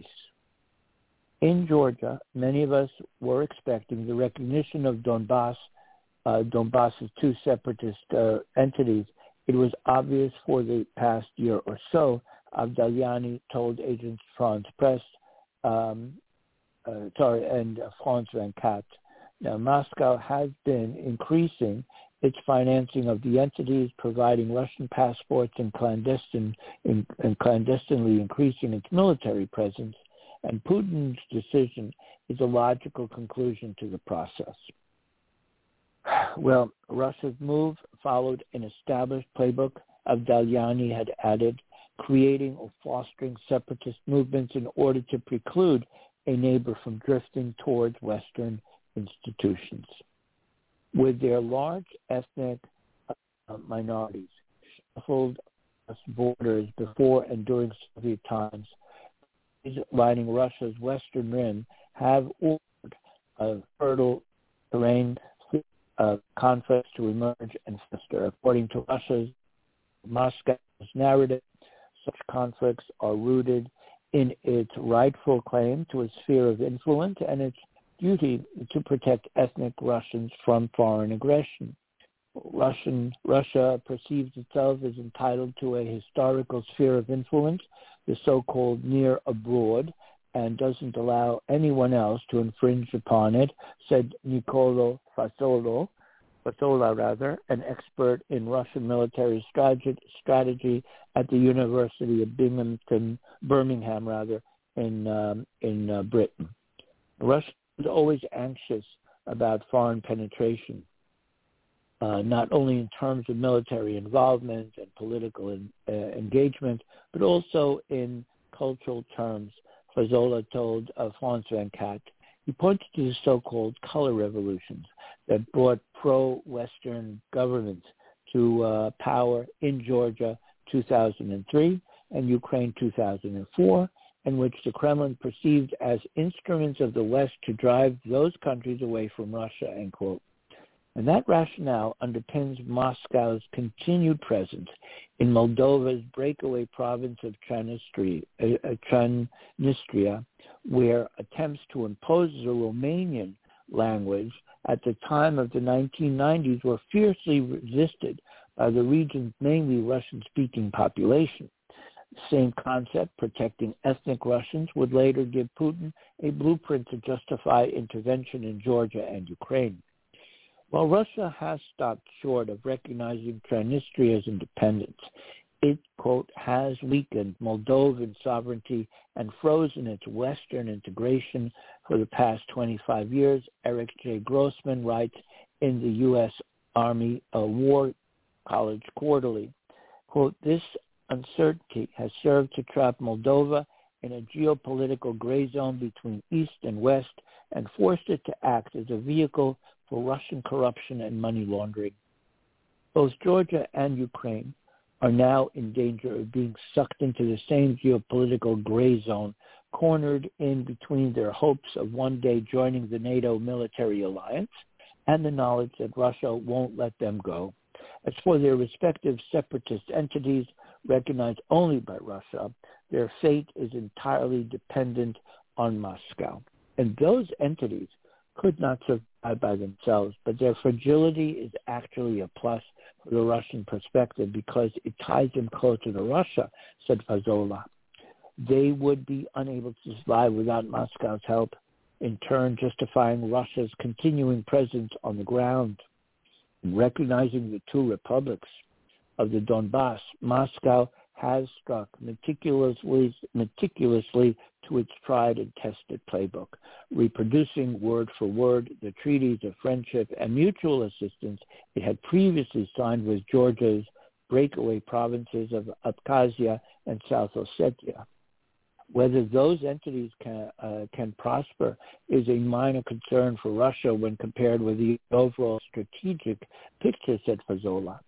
In Georgia, many of us were expecting the recognition of Donbass, uh, Donbass's two separatist uh, entities. It was obvious for the past year or so, Avdaliani told Agence France Presse, um, uh, sorry, and uh, France twenty-four. Now, Moscow has been increasing its financing of the entities, providing Russian passports and clandestine, in, and clandestinely increasing its military presence, and Putin's decision is a logical conclusion to the process. Well, Russia's move followed an established playbook Avdaliani had added, creating or fostering separatist movements in order to preclude a neighbor from drifting towards Western institutions. With their large ethnic uh, minorities shuffled across borders before and during Soviet times, lining Russia's western rim have ordered a fertile terrain of conflicts to emerge and fester. According to Russia's Moscow's narrative, such conflicts are rooted in its rightful claim to a sphere of influence and its duty to protect ethnic Russians from foreign aggression. Russian Russia perceives itself as entitled to a historical sphere of influence, the so-called near abroad, and doesn't allow anyone else to infringe upon it, said Nicolo Fasola, Fasola rather, an expert in Russian military strategy, strategy at the University of Binghamton, Birmingham, rather, in um, in uh, Britain. Russia is always anxious about foreign penetration, uh, not only in terms of military involvement and political in, uh, engagement, but also in cultural terms. Fasola told uh, France twenty-four. He pointed to the so-called color revolutions that brought pro-Western governments to uh, power in Georgia two thousand three and Ukraine two thousand four, in which the Kremlin perceived as instruments of the West to drive those countries away from Russia, end quote. And that rationale underpins Moscow's continued presence in Moldova's breakaway province of Transnistria, uh, Transnistria, where attempts to impose the Romanian language at the time of the nineteen nineties were fiercely resisted by the region's mainly Russian-speaking population. The same concept, protecting ethnic Russians, would later give Putin a blueprint to justify intervention in Georgia and Ukraine. While Russia has stopped short of recognizing Transnistria's independence, it, quote, has weakened Moldovan sovereignty and frozen its Western integration for the past twenty-five years, Eric J. Grossman writes in the U S Army uh, War College Quarterly. Quote, this uncertainty has served to trap Moldova in a geopolitical gray zone between East and West and forced it to act as a vehicle for Russian corruption and money laundering. Both Georgia and Ukraine are now in danger of being sucked into the same geopolitical gray zone, cornered in between their hopes of one day joining the NATO military alliance and the knowledge that Russia won't let them go. As for their respective separatist entities recognized only by Russia, their fate is entirely dependent on Moscow. And those entities could not survive by themselves, but their fragility is actually a plus for the Russian perspective because it ties them closer to Russia, said Fasola. They would be unable to survive without Moscow's help, in turn justifying Russia's continuing presence on the ground. In recognizing the two republics of the Donbass, Moscow has struck meticulously, meticulously to its tried and tested playbook, reproducing word for word the treaties of friendship and mutual assistance it had previously signed with Georgia's breakaway provinces of Abkhazia and South Ossetia. Whether those entities can, uh, can prosper is a minor concern for Russia when compared with the overall strategic picture, said Fasola.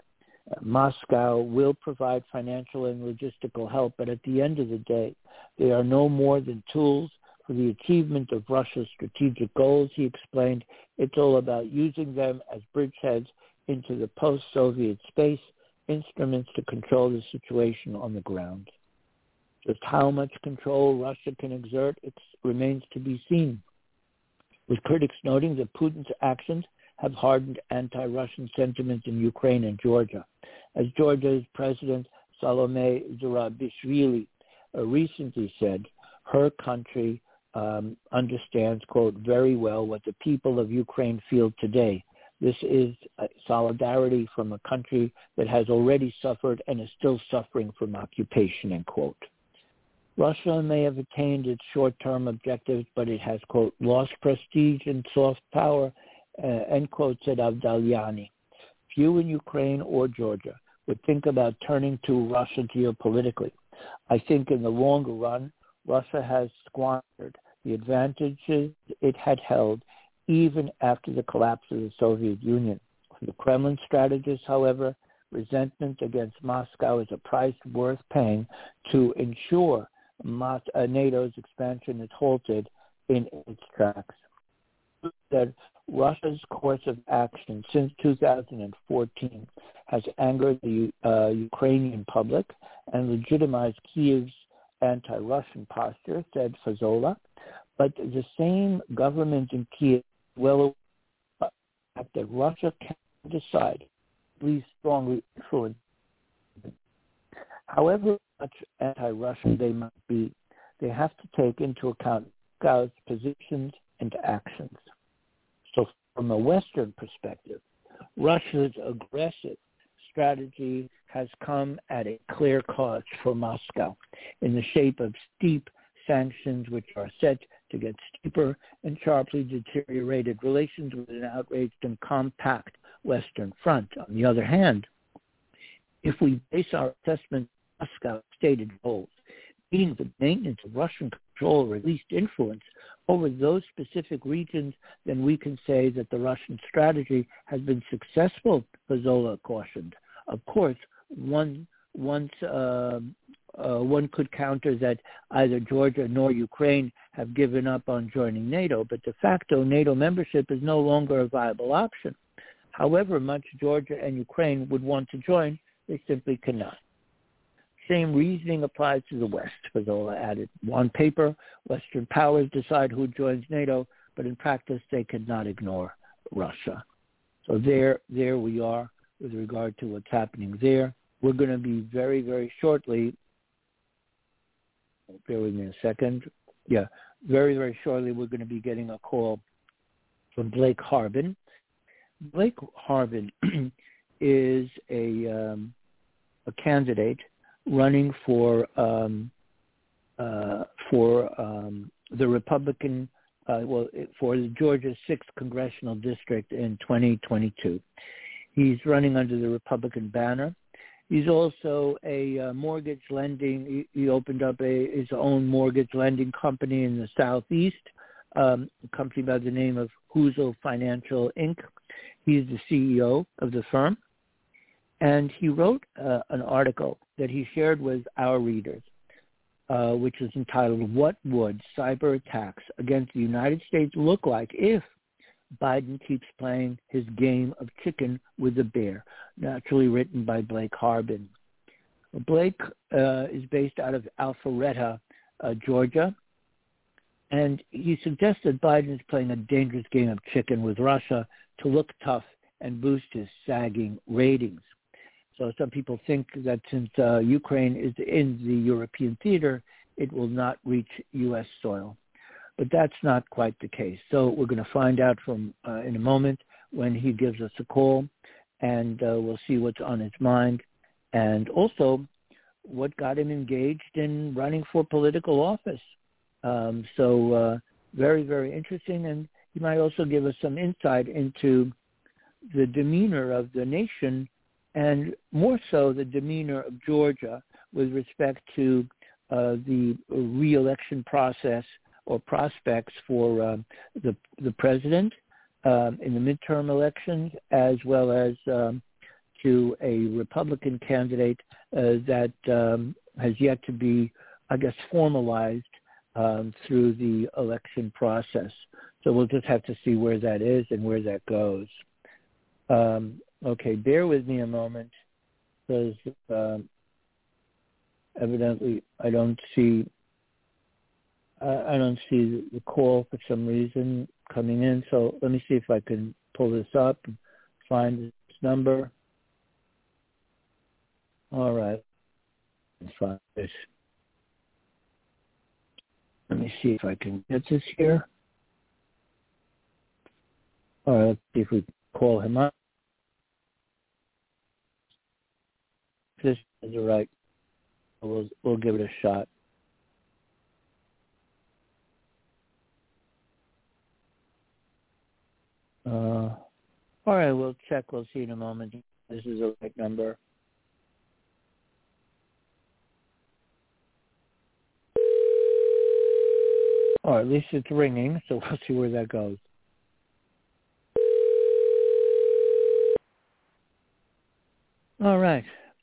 Uh, Moscow will provide financial and logistical help, but at the end of the day, they are no more than tools for the achievement of Russia's strategic goals. He explained it's all about using them as bridgeheads into the post-Soviet space, instruments to control the situation on the ground. Just how much control Russia can exert it remains to be seen, with critics noting that Putin's actions have hardened anti-Russian sentiment in Ukraine and Georgia. As Georgia's President Salome Zurabishvili uh, recently said, her country um, understands, quote, very well what the people of Ukraine feel today. This is uh, solidarity from a country that has already suffered and is still suffering from occupation, end quote. Russia may have attained its short-term objectives, but it has, quote, lost prestige and soft power, uh, end quote, said Avdalyani. Few in Ukraine or Georgia would think about turning to Russia geopolitically. I think in the longer run, Russia has squandered the advantages it had held even after the collapse of the Soviet Union. For the Kremlin strategists, however, resentment against Moscow is a price worth paying to ensure NATO's expansion is halted in its tracks. That Russia's course of action since two thousand fourteen has angered the uh, Ukrainian public and legitimized Kiev's anti-Russian posture, said Fazola. But the same government in Kiev well aware that Russia can decide, at least strongly influence. However much anti-Russian they might be, they have to take into account Moscow's positions and actions. So from a Western perspective, Russia's aggressive strategy has come at a clear cost for Moscow in the shape of steep sanctions, which are set to get steeper and sharply deteriorated relations with an outraged and compact Western front. On the other hand, if we base our assessment on Moscow's stated goals, meaning the maintenance of Russian control or at least influence over those specific regions, then we can say that the Russian strategy has been successful, Fazola cautioned. Of course, one once uh, uh, one could counter that either Georgia nor Ukraine have given up on joining NATO, but de facto NATO membership is no longer a viable option. However much Georgia and Ukraine would want to join, they simply cannot. Same reasoning applies to the West, Fazola added. On paper, Western powers decide who joins NATO, but in practice, they cannot ignore Russia. So there, there we are with regard to what's happening there. We're going to be very, very shortly, bear with me a second. Yeah, very, very shortly, we're going to be getting a call from Blake Harbin. Blake Harbin is a, um, a candidate running for um, uh, for um, the Republican, uh, well, for the Georgia sixth Congressional District in twenty twenty-two. He's running under the Republican banner. He's also a uh, mortgage lending. He, he opened up a, his own mortgage lending company in the Southeast, um, a company by the name of Huzel Financial Incorporated. He's the C E O of the firm. And he wrote uh, an article that he shared with our readers, uh, which is entitled, What Would Cyber Attacks Against the United States Look Like If Biden Keeps Playing His Game of Chicken with the Bear? Naturally written by Blake Harbin. Blake uh, is based out of Alpharetta, uh, Georgia, and he suggests that Biden is playing a dangerous game of chicken with Russia to look tough and boost his sagging ratings. So some people think that since uh, Ukraine is in the European theater, it will not reach U S soil. But that's not quite the case. So we're going to find out from uh, in a moment when he gives us a call, and uh, we'll see what's on his mind, and also what got him engaged in running for political office. Um, so uh, very, very interesting, and he might also give us some insight into the demeanor of the nation, and more so the demeanor of Georgia with respect to uh, the re-election process or prospects for uh, the the president um, in the midterm elections, as well as um, to a Republican candidate uh, that um, has yet to be, I guess, formalized um, through the election process. So we'll just have to see where that is and where that goes. Um, okay, bear with me a moment, because uh, evidently I don't see uh, I don't see the call for some reason coming in. So let me see if I can pull this up and find this number. All right, let's find this. Let me see if I can get this here. All right, let's see if we can call him up. This is all right. We'll we'll give it a shot. Uh, all right, we'll check. We'll see in a moment. This is the right number. All right, at least it's ringing, so we'll see where that goes. All right.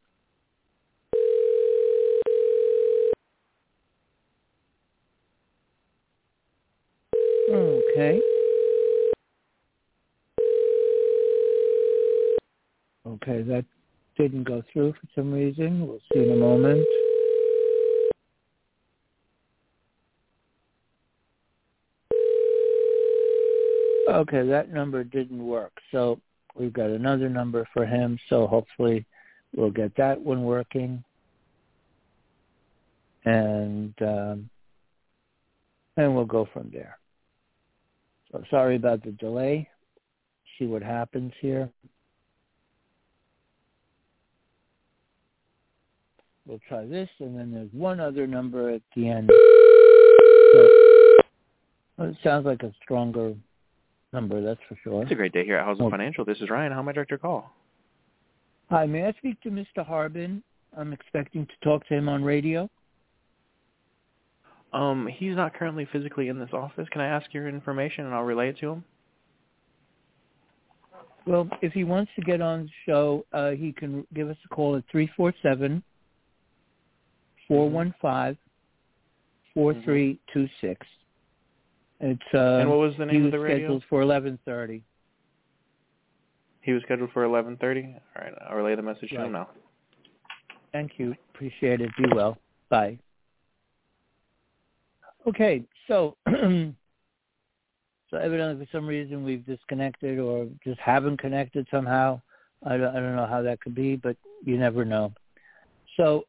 Okay. Okay, that didn't go through for some reason. We'll see in a moment. Okay, that number didn't work. So we've got another number for him, so hopefully we'll get that one working. And um, and we'll go from there. So sorry about the delay. See what happens here. We'll try this, and then there's one other number at the end. So, well, it sounds like a stronger number, that's for sure. It's a great day here at Housing well, Financial. This is Ryan. How may I direct your call? Hi, may I speak to Mister Harbin? I'm expecting to talk to him on radio. Um, he's not currently physically in this office. Can I ask your information and I'll relay it to him? Well, if he wants to get on the show, uh, he can give us a call at three four seven, four one five, four three two six. It's uh, and what was the name he of the was radio? scheduled for eleven thirty. He was scheduled for eleven thirty? All right, I'll relay the message right. to him now. Thank you. Appreciate it. Be well. Bye. Okay, so so evidently for some reason we've disconnected or just haven't connected somehow. I don't, I don't know how that could be, but you never know. So,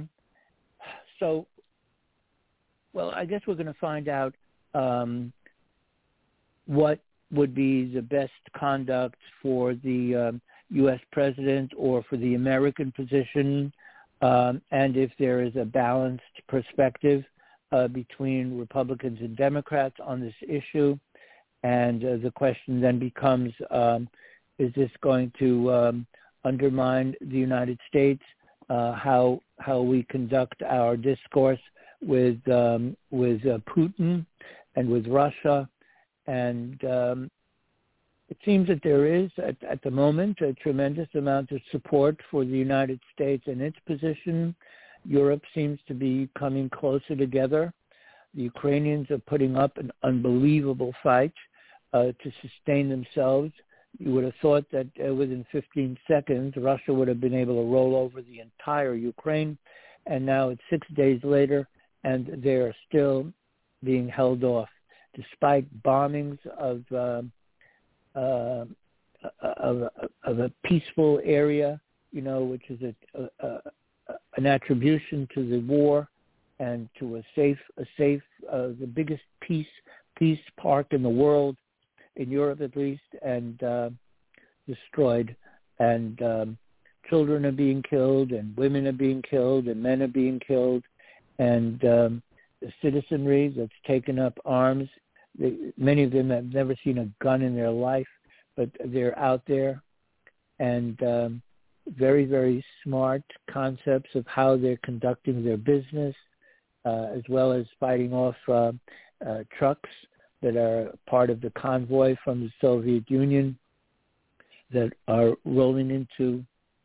so well, I guess we're going to find out um, what would be the best conduct for the um, U S president or for the American position, um, and if there is a balanced perspective uh, between Republicans and Democrats on this issue. And uh, the question then becomes, um, is this going to um, undermine the United States? Uh, how how we conduct our discourse with um, with uh, Putin and with Russia, and um, it seems that there is at, at the moment a tremendous amount of support for the United States and its position. Europe seems to be coming closer together. The Ukrainians are putting up an unbelievable fight uh, to sustain themselves. You would have thought that uh, within fifteen seconds, Russia would have been able to roll over the entire Ukraine, and now it's six days later, and they're still being held off, despite bombings of uh, uh, of, of a peaceful area, you know, which is a, a, a, an attribution to the war and to a safe, a safe, uh, the biggest peace peace park in the world, in Europe at least, and uh, destroyed. And um, children are being killed, and women are being killed, and men are being killed, and um, the citizenry that's taken up arms. They, many of them have never seen a gun in their life, but they're out there, and um, very, very smart concepts of how they're conducting their business, uh, as well as fighting off uh, uh, trucks that are part of the convoy from the Soviet Union that are rolling into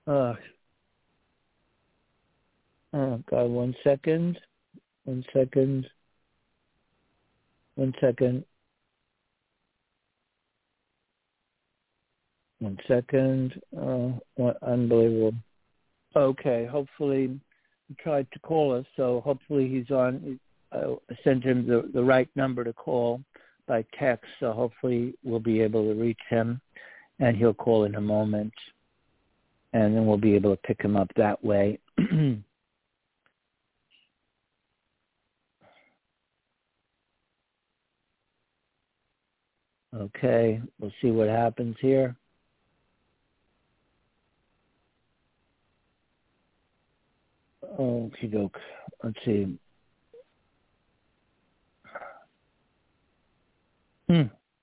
Uh, oh, God, one second. One second. One second. One second. Oh, what unbelievable. Okay, hopefully he tried to call us, so hopefully he's on. I sent him the, the right number to call by text, so hopefully we'll be able to reach him, and he'll call in a moment, and then we'll be able to pick him up that way. Okay, we'll see what happens here. Okie doke. Let's see. Hmm.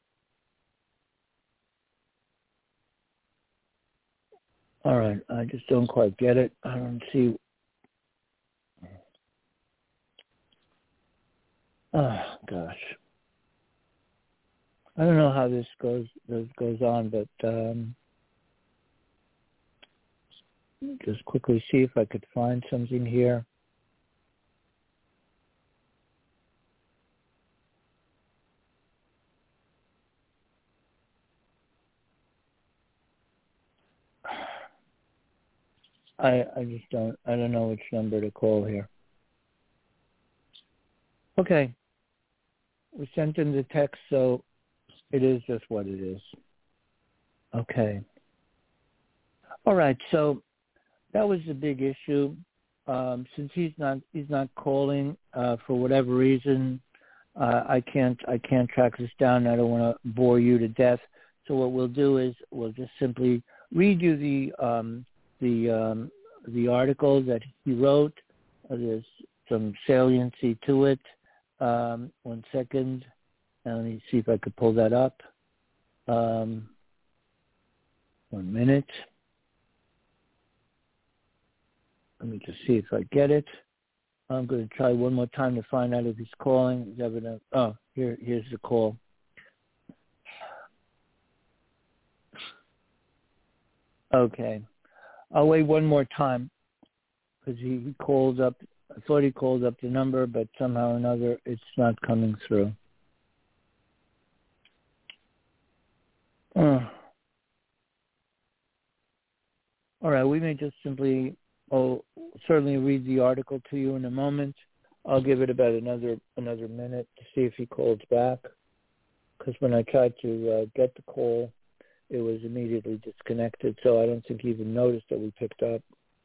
All right. I just don't quite get it. I don't see. Oh gosh. I don't know how this goes. This goes on, but um, just quickly see if I could find something here. I I just don't I don't know which number to call here. Okay. We sent in the text, so it is just what it is. Okay. All right, so that was the big issue. Um, since he's not he's not calling uh, for whatever reason, uh, I can't I can't track this down. I don't want to bore you to death. So what we'll do is we'll just simply read you the um, the um, the article that he wrote. Uh, there's some saliency to it. Um, one second. Now let me see if I could pull that up. Um, one minute. Let me just see if I get it. I'm going to try one more time to find out if he's calling. He's evident. Oh, here, here's the call. Okay. I'll wait one more time because he, he called up. I thought he called up the number, but somehow or another it's not coming through. Uh. All right. We may just simply, oh, certainly read the article to you in a moment. I'll give it about another another minute to see if he calls back, because when I tried to uh, get the call, it was immediately disconnected, so I don't think he even noticed that we picked up.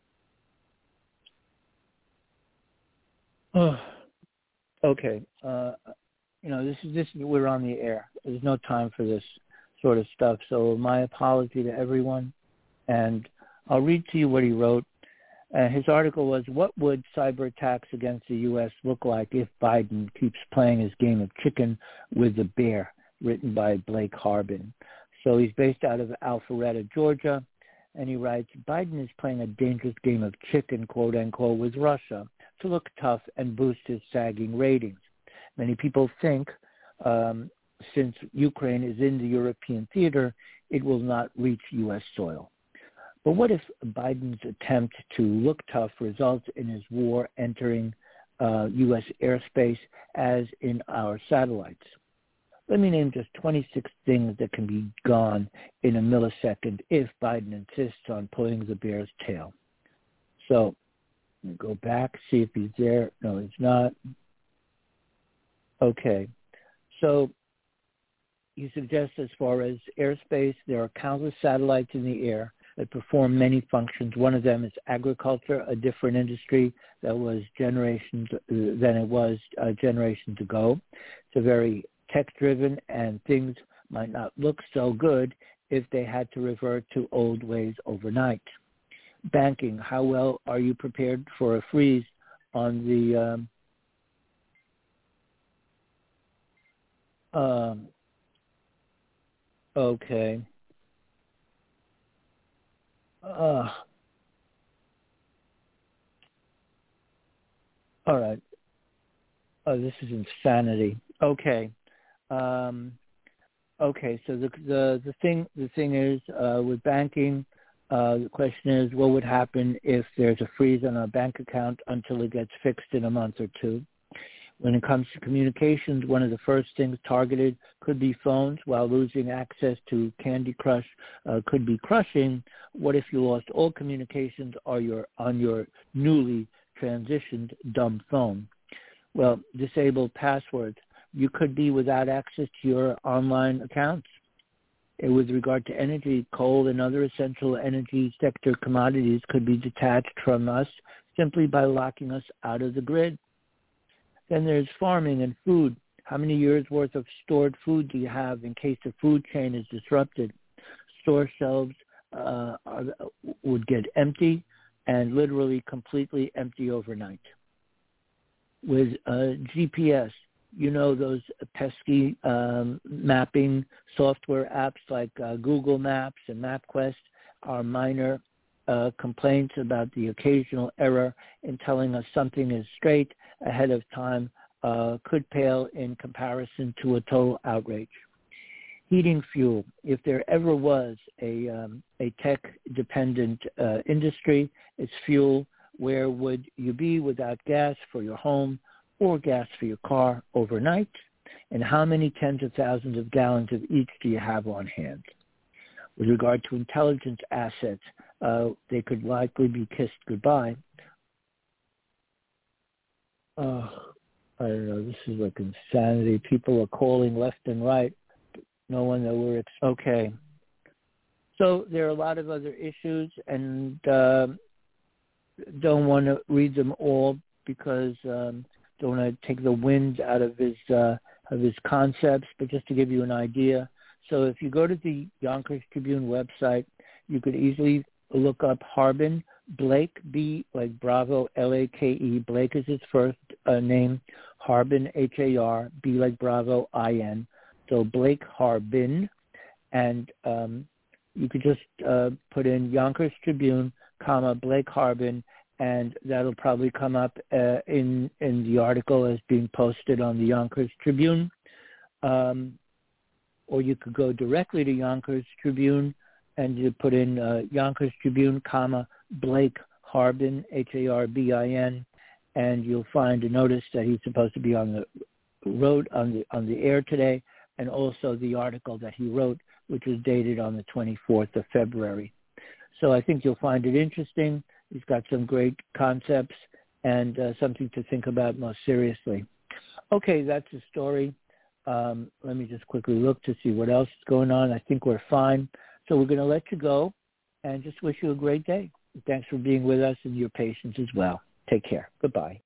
Oh, okay. Uh, you know, this is this. We're on the air. There's no time for this sort of stuff. So my apology to everyone, and I'll read to you what he wrote. Uh, his article was, "What would cyber attacks against the U S look like if Biden keeps playing his game of chicken with the bear?" Written by Blake Harbin. So he's based out of Alpharetta, Georgia, and he writes, "Biden is playing a dangerous game of chicken, quote unquote, with Russia to look tough and boost his sagging ratings. Many people think um, since Ukraine is in the European theater, it will not reach U S soil. But what if Biden's attempt to look tough results in his war entering uh, U S airspace as in our satellites? Let me name just twenty-six things that can be gone in a millisecond if Biden insists on pulling the bear's tail." So go back, see if he's there. No, he's not. Okay. So he suggests as far as airspace, there are countless satellites in the air that perform many functions. One of them is agriculture, a different industry that was generations uh, than it was uh, generations ago. It's a very tech-driven, and things might not look so good if they had to revert to old ways overnight. Banking, how well are you prepared for a freeze on the um, um, okay. Uh, all right. Oh, this is insanity. Okay. Um, okay. So the the the thing the thing is uh, with banking, Uh, the question is, what would happen if there's a freeze on our bank account until it gets fixed in a month or two? When it comes to communications, one of the first things targeted could be phones, while losing access to Candy Crush uh, could be crushing. What if you lost all communications on your, on your newly transitioned dumb phone? Well, disable passwords. You could be without access to your online accounts. And with regard to energy, coal and other essential energy sector commodities could be detached from us simply by locking us out of the grid. Then there's farming and food. How many years' worth of stored food do you have in case the food chain is disrupted? Store shelves uh, are, would get empty and literally completely empty overnight. With uh, G P S, you know those pesky um, mapping software apps like uh, Google Maps and MapQuest are minor uh, complaints about the occasional error in telling us something is straight ahead of time uh, could pale in comparison to a total outrage. Heating fuel. If there ever was a, um, a tech-dependent uh, industry, it's fuel. Where would you be without gas for your home or gas for your car overnight? And how many tens of thousands of gallons of each do you have on hand? With regard to intelligence assets, uh, they could likely be kissed goodbye. Uh, I don't know, this is like insanity. People are calling left and right. No one that we're, ex- okay. So there are a lot of other issues, and uh, don't want to read them all because um, don't want to take the wind out of his uh, of his concepts, but just to give you an idea. So if you go to the Yonkers Tribune website, you could easily look up Harbin Blake, B like Bravo, L A K E. Blake is his first uh, name. Harbin, H A R, B like Bravo, I N. So Blake Harbin. And um, you could just uh, put in Yonkers Tribune, comma, Blake Harbin, and that'll probably come up uh, in, in the article as being posted on the Yonkers Tribune. Um, or you could go directly to Yonkers Tribune and you put in uh, Yonkers Tribune, comma, Blake Harbin, H A R B I N, and you'll find a notice that he's supposed to be on the road, on the on the air today, and also the article that he wrote, which was dated on the twenty-fourth of February. So I think you'll find it interesting. He's got some great concepts and uh, something to think about most seriously. Okay, that's the story. Um, let me just quickly look to see what else is going on. I think we're fine. So we're going to let you go and just wish you a great day. Thanks for being with us and your patience as well. Take care. Goodbye.